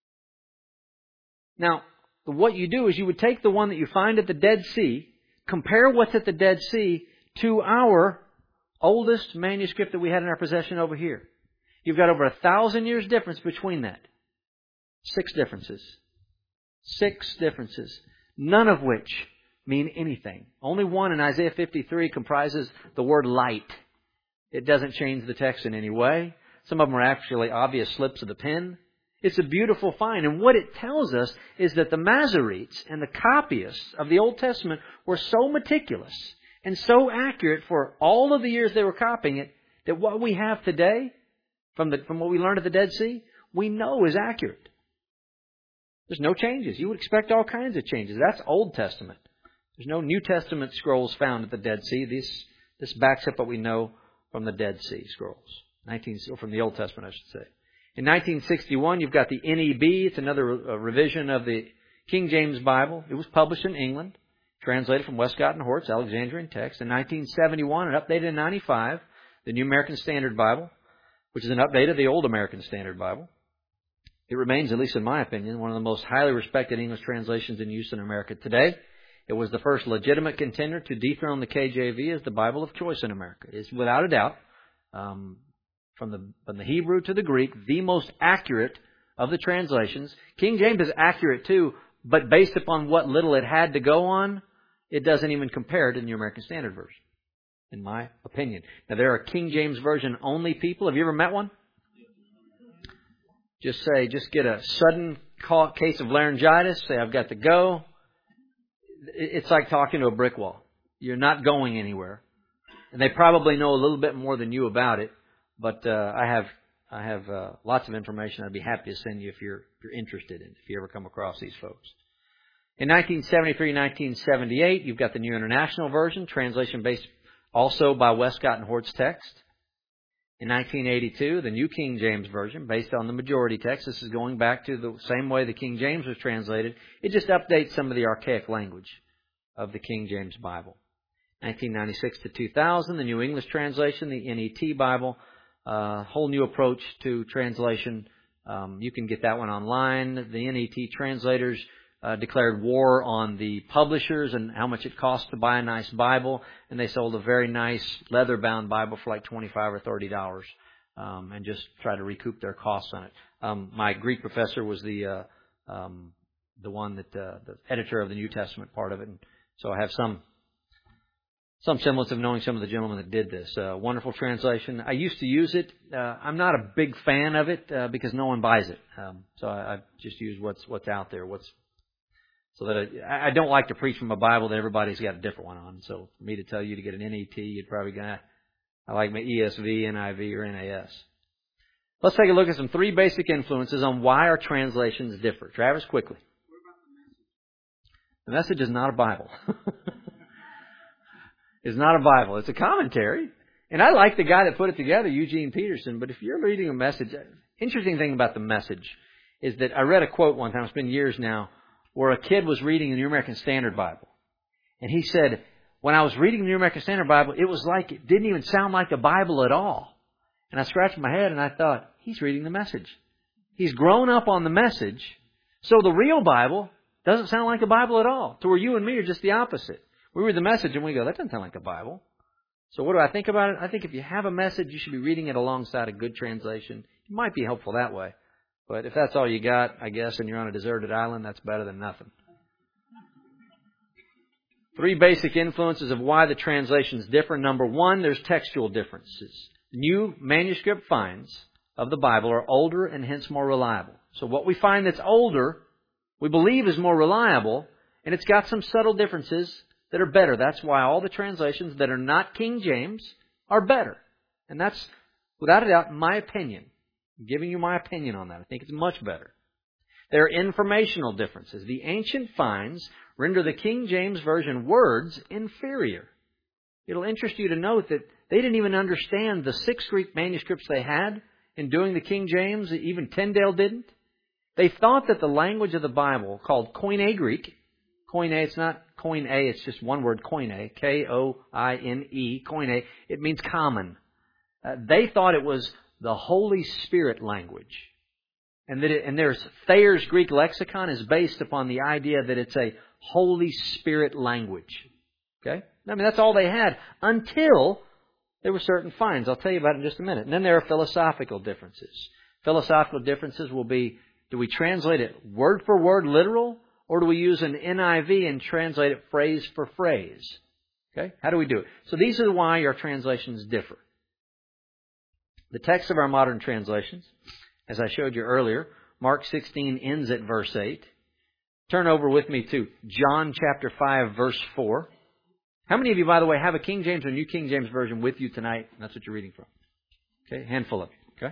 Now, what you do is you would take the one that you find at the Dead Sea, compare what's at the Dead Sea to our oldest manuscript that we had in our possession over here. You've got over a thousand years difference between that. Six differences. Six differences. None of which mean anything. Only one in Isaiah fifty-three comprises the word light. It doesn't change the text in any way. Some of them are actually obvious slips of the pen. It's a beautiful find. And what it tells us is that the Masoretes and the copyists of the Old Testament were so meticulous and so accurate for all of the years they were copying it that what we have today, from the from what we learned at the Dead Sea, we know is accurate. There's no changes. You would expect all kinds of changes. That's Old Testament. There's no New Testament scrolls found at the Dead Sea. This this backs up what we know from the Dead Sea Scrolls. nineteen or from the Old Testament, I should say. In nineteen sixty-one, you've got the N E B. It's another uh, revision of the King James Bible. It was published in England, translated from Westcott and Hort's Alexandrian text. In nineteen seventy-one, and updated in ninety-five, the New American Standard Bible, which is an update of the Old American Standard Bible. It remains, at least in my opinion, one of the most highly respected English translations in use in America today. It was the first legitimate contender to dethrone the K J V as the Bible of choice in America. It's without a doubt, um, from the from the Hebrew to the Greek, the most accurate of the translations. King James is accurate too, but based upon what little it had to go on, it doesn't even compare to the New American Standard Version, in my opinion. Now, there are King James Version only people. Have you ever met one? Just say, just get a sudden case of laryngitis, say, I've got to go. It's like talking to a brick wall. You're not going anywhere. And they probably know a little bit more than you about it, but uh, I have I have uh, lots of information I'd be happy to send you if you're if you're interested in, if you ever come across these folks. In nineteen seventy-three, nineteen seventy-eight, you've got the New International Version, translation based also by Westcott and Hort's text. In nineteen eighty-two, the New King James Version, based on the majority text. This is going back to the same way the King James was translated. It just updates some of the archaic language of the King James Bible. nineteen ninety-six to two thousand, the New English Translation, the N E T Bible, a uh, whole new approach to translation. Um, you can get that one online. The N E T translators uh, declared war on the publishers and how much it costs to buy a nice Bible, and they sold a very nice leather-bound Bible for like twenty-five or thirty dollars, um, and just try to recoup their costs on it. Um, my Greek professor was the uh, um, the one that uh, the editor of the New Testament part of it, and so I have some some semblance of knowing some of the gentlemen that did this. Uh, wonderful translation. I used to use it. Uh, I'm not a big fan of it uh, because no one buys it, um, so I, I just use what's what's out there. What's So that I, I don't like to preach from a Bible that everybody's got a different one on. So for me to tell you to get an N E T, you'd probably go, I like my E S V, N I V, or N A S. Let's take a look at some three basic influences on why our translations differ. Travis, quickly. The Message is not a Bible. It's not a Bible. It's a commentary. And I like the guy that put it together, Eugene Peterson, but if you're reading a Message, interesting thing about the Message is that I read a quote one time, it's been years now, where a kid was reading the New American Standard Bible. And he said, when I was reading the New American Standard Bible, it was like it didn't even sound like the Bible at all. And I scratched my head and I thought, he's reading the Message. He's grown up on the Message, so the real Bible doesn't sound like the Bible at all. To where you and me are just the opposite. We read the Message and we go, that doesn't sound like the Bible. So what do I think about it? I think if you have a Message, you should be reading it alongside a good translation. It might be helpful that way. But if that's all you got, I guess, and you're on a deserted island, that's better than nothing. Three basic influences of why the translations differ. Number one, there's textual differences. New manuscript finds of the Bible are older and hence more reliable. So what we find that's older, we believe is more reliable, and it's got some subtle differences that are better. That's why all the translations that are not King James are better. And that's, without a doubt, my opinion. I'm giving you my opinion on that. I think it's much better. There are informational differences. The ancient finds render the King James Version words inferior. It'll interest you to note that they didn't even understand the six Greek manuscripts they had in doing the King James. Even Tyndale didn't. They thought that the language of the Bible, called Koine Greek, Koine, it's not Koine, it's just one word, Koine, K O I N E, Koine, it means common. Uh, they thought it was the Holy Spirit language. And that it, and there's Thayer's Greek lexicon is based upon the idea that it's a Holy Spirit language. Okay? I mean, that's all they had until there were certain finds. I'll tell you about it in just a minute. And then there are philosophical differences. Philosophical differences will be, do we translate it word for word, literal, or do we use an N I V and translate it phrase for phrase? Okay? How do we do it? So these are why our translations differ. The text of our modern translations, as I showed you earlier, Mark sixteen ends at verse eight. Turn over with me to John chapter five, verse four. How many of you, by the way, have a King James or New King James Version with you tonight? And that's what you're reading from. Okay, handful of you. Okay.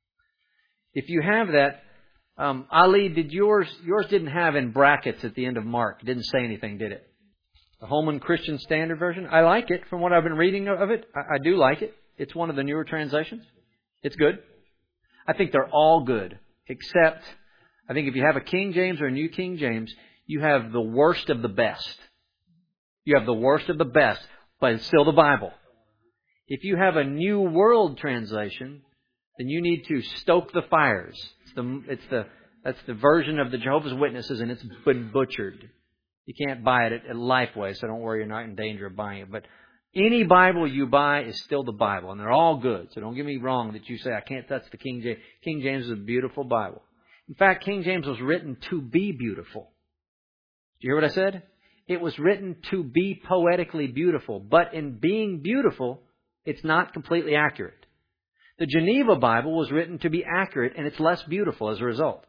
If you have that, um, Ali, did yours? Yours didn't have in brackets at the end of Mark. It didn't say anything, did it? The Holman Christian Standard Version. I like it. From what I've been reading of it, I, I do like it. It's one of the newer translations. It's good. I think they're all good, except I think if you have a King James or a New King James, you have the worst of the best. You have the worst of the best, but it's still the Bible. If you have a New World Translation, then you need to stoke the fires. It's the, it's the, that's the version of the Jehovah's Witnesses, and it's been butchered. You can't buy it at, at Lifeway, so don't worry, you're not in danger of buying it. But any Bible you buy is still the Bible, and they're all good. So don't get me wrong that you say, I can't touch the King James. King James is a beautiful Bible. In fact, King James was written to be beautiful. Do you hear what I said? It was written to be poetically beautiful. But in being beautiful, it's not completely accurate. The Geneva Bible was written to be accurate, and it's less beautiful as a result.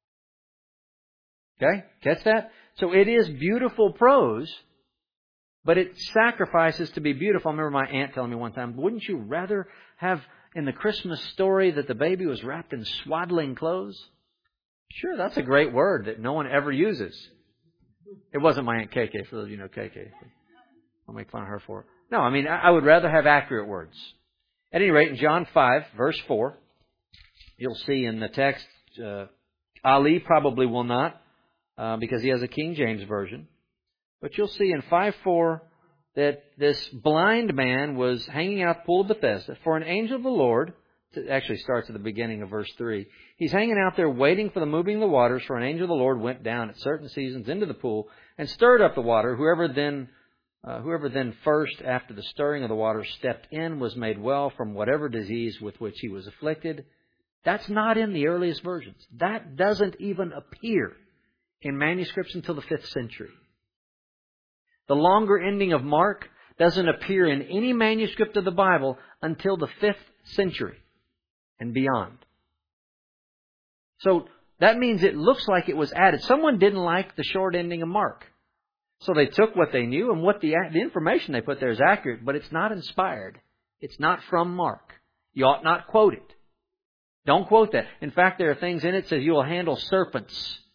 Okay? Catch that? So it is beautiful prose, but it sacrifices to be beautiful. I remember my aunt telling me one time, wouldn't you rather have in the Christmas story that the baby was wrapped in swaddling clothes? Sure, that's a great word that no one ever uses. It wasn't my Aunt K K, for those of you know K K. I'll make fun of her for it. No, I mean, I would rather have accurate words. At any rate, in John five, verse four, you'll see in the text, uh, Ali probably will not, uh, because he has a King James Version. But you'll see in five four that this blind man was hanging out the pool of Bethesda. For an angel of the Lord, it actually starts at the beginning of verse three. He's hanging out there waiting for the moving of the waters, for an angel of the Lord went down at certain seasons into the pool and stirred up the water. Whoever then uh, whoever then first, after the stirring of the water, stepped in was made well from whatever disease with which he was afflicted. That's not in the earliest versions. That doesn't even appear in manuscripts until the fifth century. The longer ending of Mark doesn't appear in any manuscript of the Bible until the fifth century and beyond. So that means it looks like it was added. Someone didn't like the short ending of Mark. So they took what they knew, and what the, the information they put there is accurate, but it's not inspired. It's not from Mark. You ought not quote it. Don't quote that. In fact, there are things in it that says you will handle serpents.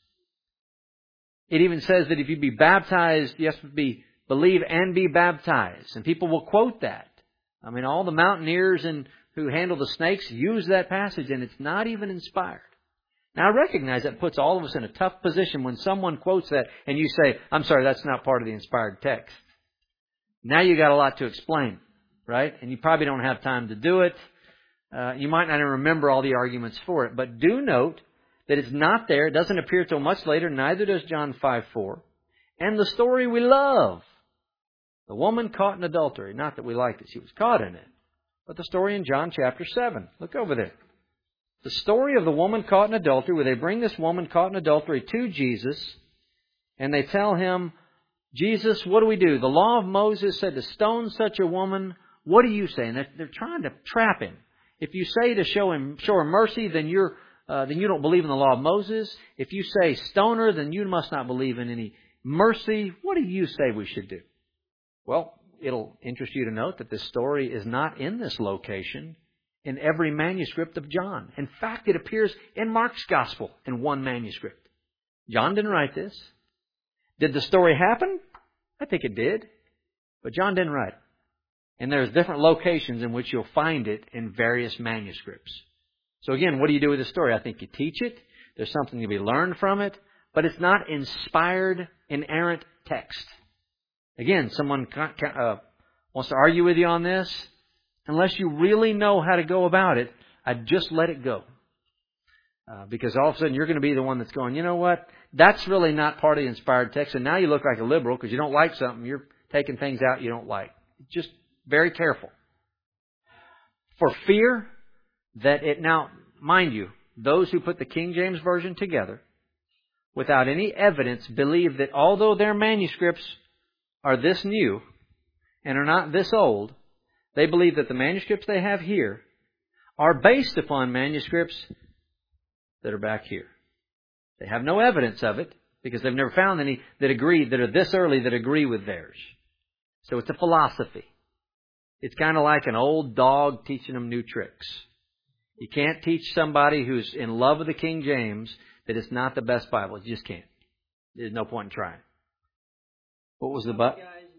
It even says that if you be baptized, you have to be believe and be baptized. And people will quote that. I mean, all the mountaineers and who handle the snakes use that passage, and it's not even inspired. Now, I recognize that puts all of us in a tough position when someone quotes that and you say, I'm sorry, that's not part of the inspired text. Now you got a lot to explain, right? And you probably don't have time to do it. Uh, you might not even remember all the arguments for it. But do note that it's not there. It doesn't appear till much later. Neither does John five four. And the story we love. The woman caught in adultery. Not that we liked it. She was caught in it. But the story in John chapter seven. Look over there. The story of the woman caught in adultery, where they bring this woman caught in adultery to Jesus, and they tell him, Jesus, what do we do? The law of Moses said to stone such a woman. What do you say? And they're, they're trying to trap him. If you say to show him, show her mercy, then you're, uh, then you don't believe in the law of Moses. If you say stone her, then you must not believe in any mercy. What do you say we should do? Well, it'll interest you to note that this story is not in this location in every manuscript of John. In fact, it appears in Mark's Gospel in one manuscript. John didn't write this. Did the story happen? I think it did. But John didn't write it. And there's different locations in which you'll find it in various manuscripts. So again, what do you do with the story? I think you teach it. There's something to be learned from it. But it's not inspired, inerrant text. Again, someone uh, wants to argue with you on this. Unless you really know how to go about it, I'd just let it go. Uh, because all of a sudden you're going to be the one that's going, you know what? That's really not part of the inspired text. And now you look like a liberal because you don't like something. You're taking things out you don't like. Just very careful. For fear that it now, mind you, those who put the King James Version together without any evidence believe that although their manuscripts are this new and are not this old, they believe that the manuscripts they have here are based upon manuscripts that are back here. They have no evidence of it because they've never found any that agree, that are this early, that agree with theirs. So it's a philosophy. It's kind of like an old dog teaching them new tricks. You can't teach somebody who's in love with the King James that it's not the best Bible. You just can't. There's no point in trying. What was the but?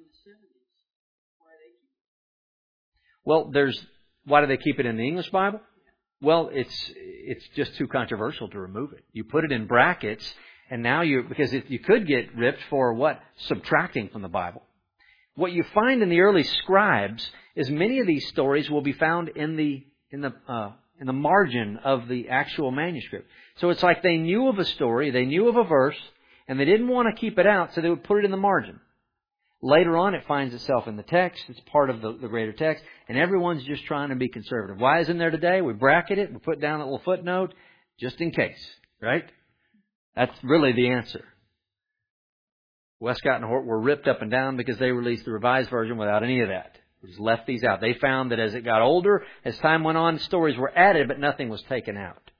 Well, there's, why do they keep it in the English Bible? Well, it's it's just too controversial to remove it. You put it in brackets, and now you, because it, you could get ripped for what? Subtracting from the Bible. What you find in the early scribes is many of these stories will be found in the in the uh, in the margin of the actual manuscript. So it's like they knew of a story, they knew of a verse, and they didn't want to keep it out, so they would put it in the margin. Later on, it finds itself in the text. It's part of the, the greater text. And everyone's just trying to be conservative. Why isn't there today? We bracket it. We put down a little footnote just in case. Right? That's really the answer. Westcott and Hort were ripped up and down because they released the Revised Version without any of that. We just left these out. They found that as it got older, as time went on, stories were added, but nothing was taken out.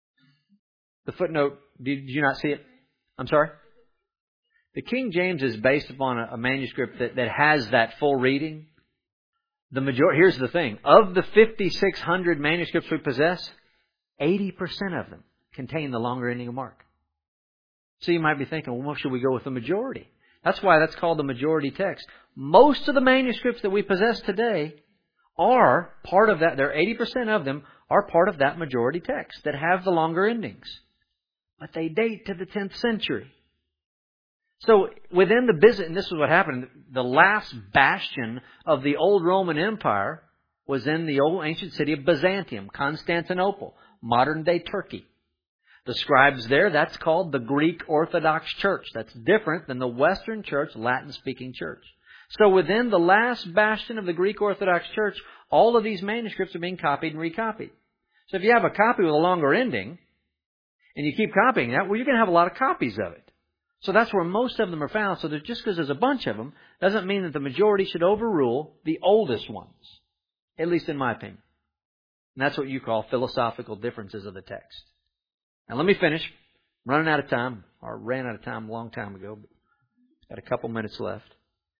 The footnote, did you not see it? I'm sorry? The King James is based upon a, a manuscript that, that has that full reading. The major- Here's the thing. Of the fifty-six hundred manuscripts we possess, eighty percent of them contain the longer ending of Mark. So you might be thinking, well, should we go with the majority? That's why that's called the majority text. Most of the manuscripts that we possess today are part of that. There are eighty percent of them are part of that majority text that have the longer endings. But they date to the tenth century. So within the business, and this is what happened, the last bastion of the old Roman Empire was in the old ancient city of Byzantium, Constantinople, modern day Turkey. The scribes there, that's called the Greek Orthodox Church. That's different than the Western Church, Latin-speaking church. So within the last bastion of the Greek Orthodox Church, all of these manuscripts are being copied and recopied. So if you have a copy with a longer ending, and you keep copying that, well, you're going to have a lot of copies of it. So that's where most of them are found. So that just because there's a bunch of them doesn't mean that the majority should overrule the oldest ones, at least in my opinion. And that's what you call philosophical differences of the text. Now let me finish. I'm running out of time, or ran out of time a long time ago, but got a couple minutes left.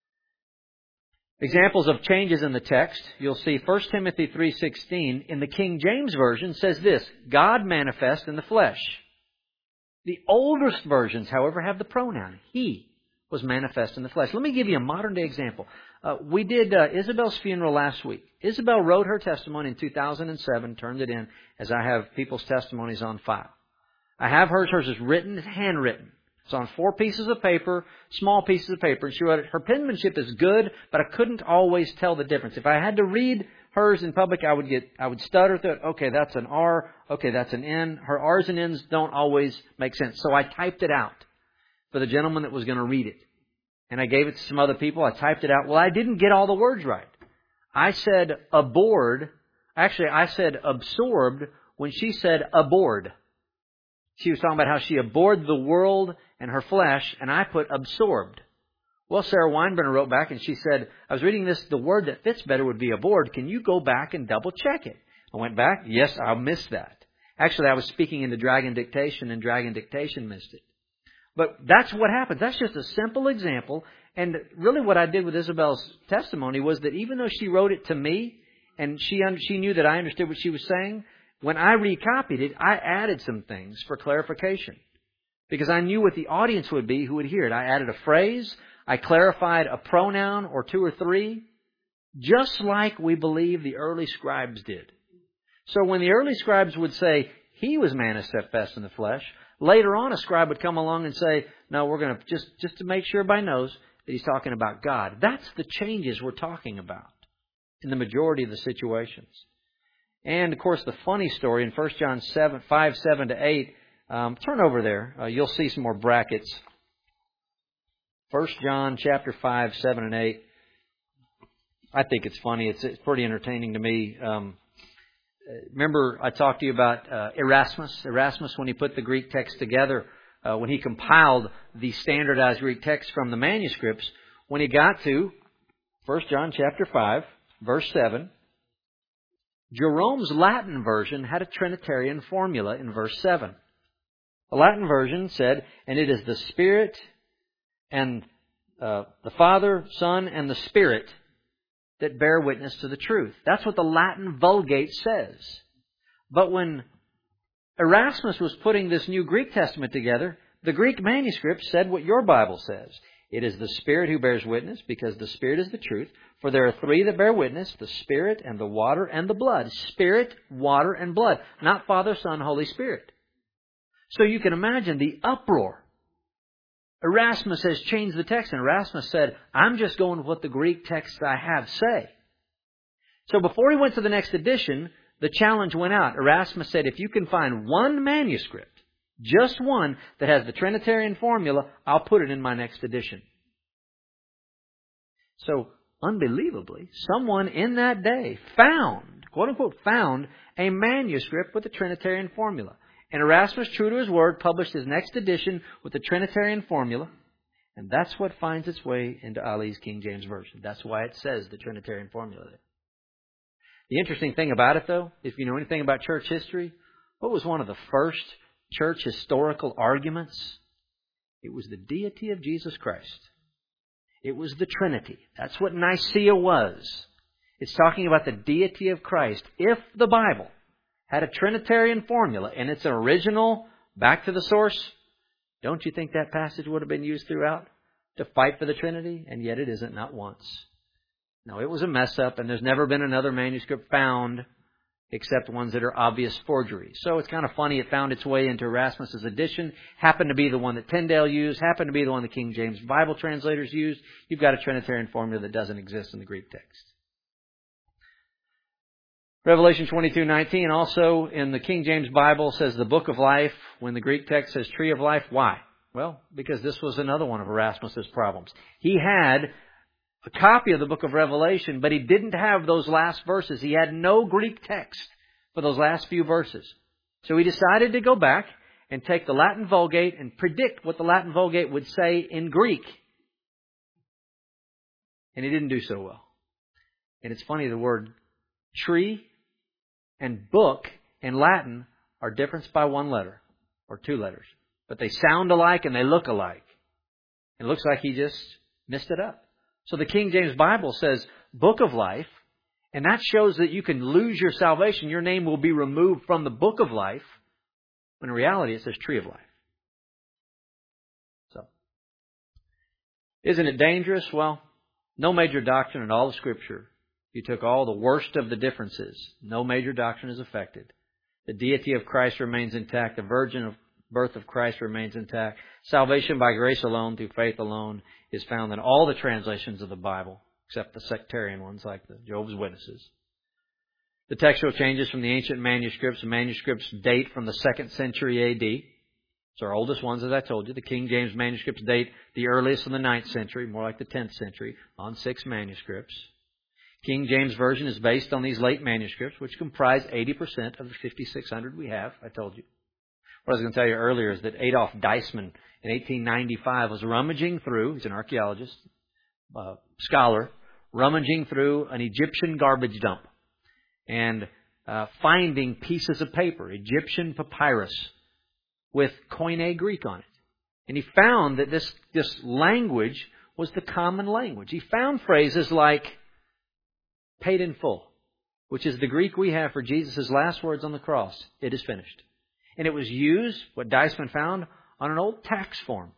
Examples of changes in the text. You'll see First Timothy three sixteen in the King James Version says this, God manifest in the flesh. The oldest versions, however, have the pronoun. He was manifest in the flesh. Let me give you a modern day example. Uh, we did uh, Isabel's funeral last week. Isabel wrote her testimony in two thousand seven, turned it in, as I have people's testimonies on file. I have hers. Hers is written, it's handwritten. It's on four pieces of paper, small pieces of paper. And she wrote it. Her penmanship is good, but I couldn't always tell the difference. If I had to read hers in public, I would get, I would stutter through it. Okay, that's an R. Okay, that's an N. Her R's and N's don't always make sense. So I typed it out for the gentleman that was going to read it. And I gave it to some other people. I typed it out. Well, I didn't get all the words right. I said aboard. Actually, I said absorbed when she said aboard. She was talking about how she abhorred the world and her flesh, and I put absorbed. Well, Sarah Weinbrenner wrote back and she said, I was reading this, the word that fits better would be aboard. Can you go back and double check it? I went back. Yes, I missed that. Actually, I was speaking into Dragon Dictation and Dragon Dictation missed it. But that's what happens. That's just a simple example. And really what I did with Isabel's testimony was that even though she wrote it to me and she she knew that I understood what she was saying, when I recopied it, I added some things for clarification. Because I knew what the audience would be who would hear it. I added a phrase. I clarified a pronoun or two or three. Just like we believe the early scribes did. So when the early scribes would say, he was manifest in the flesh, later on a scribe would come along and say, no, we're going to, just, just to make sure everybody knows that he's talking about God. That's the changes we're talking about in the majority of the situations. And, of course, the funny story in First John seven, five, seven to eight, um, turn over there. Uh, you'll see some more brackets. First John chapter five, seven, and eight. I think it's funny. It's, it's pretty entertaining to me. Um, remember, I talked to you about uh, Erasmus. Erasmus, when he put the Greek text together, uh, when he compiled the standardized Greek text from the manuscripts, when he got to First John chapter five, verse seven, Jerome's Latin version had a Trinitarian formula in verse seven. The Latin version said, and it is the Spirit and uh, the Father, Son, and the Spirit that bear witness to the truth. That's what the Latin Vulgate says. But when Erasmus was putting this new Greek Testament together, the Greek manuscript said what your Bible says. It is the Spirit who bears witness, because the Spirit is the truth. For there are three that bear witness, the Spirit and the water and the blood. Spirit, water, and blood. Not Father, Son, Holy Spirit. So you can imagine the uproar. Erasmus has changed the text, and Erasmus said, I'm just going with what the Greek texts I have say. So before he went to the next edition, the challenge went out. Erasmus said, if you can find one manuscript, just one, that has the Trinitarian formula, I'll put it in my next edition. So, unbelievably, someone in that day found, quote unquote, found a manuscript with the Trinitarian formula. And Erasmus, true to his word, published his next edition with the Trinitarian formula. And that's what finds its way into Ali's King James Version. That's why it says the Trinitarian formula there. The interesting thing about it, though, if you know anything about church history, what was one of the first church historical arguments? It was the deity of Jesus Christ. It was the Trinity. That's what Nicaea was. It's talking about the deity of Christ. If the Bible had a Trinitarian formula in its original, back to the source, don't you think that passage would have been used throughout to fight for the Trinity? And yet it isn't, not once. No, it was a mess up, and there's never been another manuscript found except ones that are obvious forgeries. So it's kind of funny it found its way into Erasmus's edition, happened to be the one that Tyndale used, happened to be the one the King James Bible translators used. You've got a Trinitarian formula that doesn't exist in the Greek text. Revelation twenty-two nineteen also in the King James Bible says the book of life, when the Greek text says tree of life. Why? Well, because this was another one of Erasmus's problems. He had a copy of the book of Revelation, but he didn't have those last verses. He had no Greek text for those last few verses. So he decided to go back and take the Latin Vulgate and predict what the Latin Vulgate would say in Greek. And he didn't do so well. And it's funny, the word tree and book in Latin are different by one letter or two letters. But they sound alike and they look alike. It looks like he just messed it up. So the King James Bible says book of life, and that shows that you can lose your salvation. Your name will be removed from the book of life, when in reality it says tree of life. So, isn't it dangerous? Well, No major doctrine in all of Scripture. You took all the worst of the differences. No major doctrine is affected. The deity of Christ remains intact. The virgin of birth of Christ remains intact. Salvation by grace alone, through faith alone, is found in all the translations of the Bible, except the sectarian ones like the Jehovah's Witnesses. The textual changes from the ancient manuscripts. The manuscripts date from the second century A D. It's our oldest ones, as I told you. The King James manuscripts date the earliest in the ninth century, more like the tenth century, on six manuscripts. King James Version is based on these late manuscripts, which comprise eighty percent of the fifty-six hundred we have, I told you. What I was going to tell you earlier is that Adolf Deisman in eighteen ninety-five was rummaging through, he's an archaeologist, uh, scholar, rummaging through an Egyptian garbage dump and uh, finding pieces of paper, Egyptian papyrus, with Koine Greek on it. And he found that this, this language was the common language. He found phrases like paid in full, which is the Greek we have for Jesus' last words on the cross. It is finished. And it was used, what Deisman found, on an old tax form.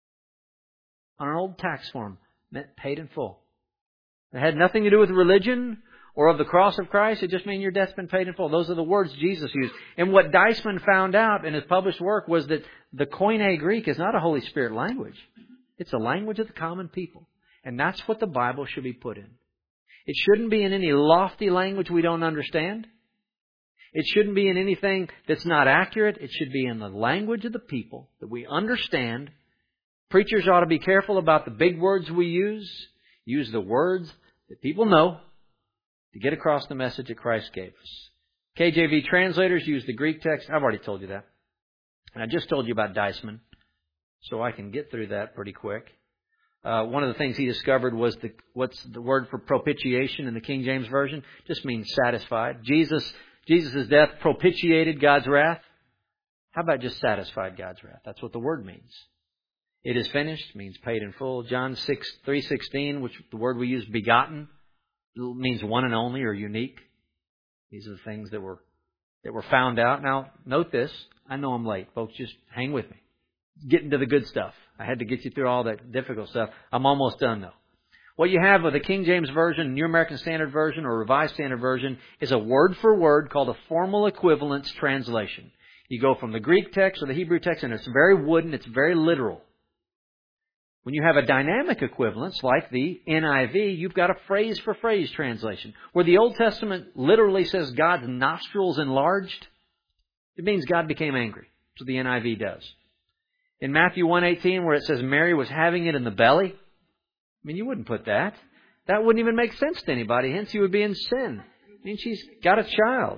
On an old tax form. Meant paid in full. It had nothing to do with religion or of the cross of Christ. It just means your debt's been paid in full. Those are the words Jesus used. And what Deisman found out in his published work was that the Koine Greek is not a Holy Spirit language. It's a language of the common people. And that's what the Bible should be put in. It shouldn't be in any lofty language we don't understand. It shouldn't be in anything that's not accurate. It should be in the language of the people that we understand. Preachers ought to be careful about the big words we use. Use the words that people know to get across the message that Christ gave us. K J V translators use the Greek text. I've already told you that. And I just told you about Deisman, so I can get through that pretty quick. Uh, one of the things he discovered was the what's the word for propitiation in the King James Version? Just means satisfied. Jesus, Jesus' death propitiated God's wrath. How about just satisfied God's wrath? That's what the word means. It is finished means paid in full. John six three sixteen, which the word we use, begotten, means one and only or unique. These are the things that were that were found out. Now, note this. I know I'm late, folks. Just hang with me. Getting to the good stuff. I had to get you through all that difficult stuff. I'm almost done, though. What you have with the King James Version, New American Standard Version, or Revised Standard Version is a word for word called a formal equivalence translation. You go from the Greek text or the Hebrew text, and it's very wooden, it's very literal. When you have a dynamic equivalence like the N I V, you've got a phrase for phrase translation. Where the Old Testament literally says God's nostrils enlarged, it means God became angry. That's what the N I V does. In Matthew one eighteen, where it says Mary was having it in the belly, I mean, you wouldn't put that. That wouldn't even make sense to anybody. Hence, you would be in sin. I mean, she's got a child.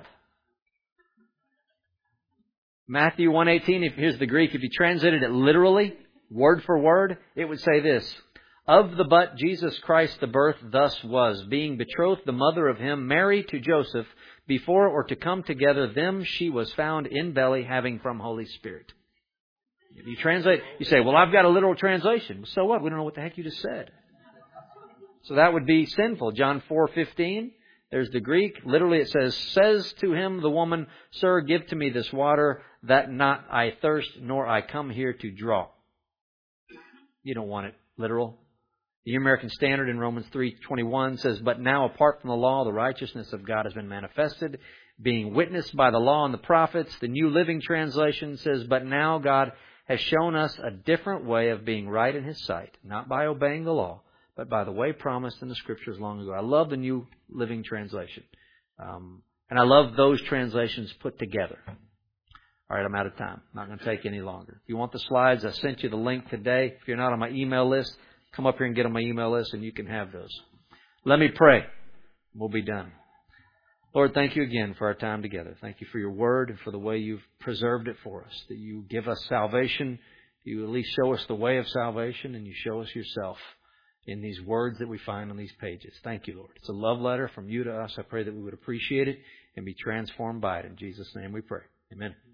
Matthew one eighteen, if here's the Greek. If you translated it literally, word for word, it would say this. Of the but Jesus Christ the birth thus was, being betrothed the mother of him, Mary to Joseph, before or to come together, them she was found in belly, having from Holy Spirit. If you translate, you say, well, I've got a literal translation. So what? We don't know what the heck you just said. So that would be sinful. John four fifteen, there's the Greek. Literally it says, says to him the woman, Sir, give to me this water, that not I thirst, nor I come here to draw. You don't want it literal. The New American Standard in Romans three twenty-one says, but now apart from the law, the righteousness of God has been manifested, being witnessed by the law and the prophets. The New Living Translation says, but now God has shown us a different way of being right in His sight, not by obeying the law, but by the way promised in the Scriptures long ago. I love the New Living Translation. Um, and I love those translations put together. All right, I'm out of time. I'm not going to take any longer. If you want the slides, I sent you the link today. If you're not on my email list, come up here and get on my email list and you can have those. Let me pray. We'll be done. Lord, thank you again for our time together. Thank you for your word and for the way you've preserved it for us, that you give us salvation. You at least show us the way of salvation, and you show us yourself in these words that we find on these pages. Thank you, Lord. It's a love letter from you to us. I pray that we would appreciate it and be transformed by it. In Jesus' name we pray. Amen.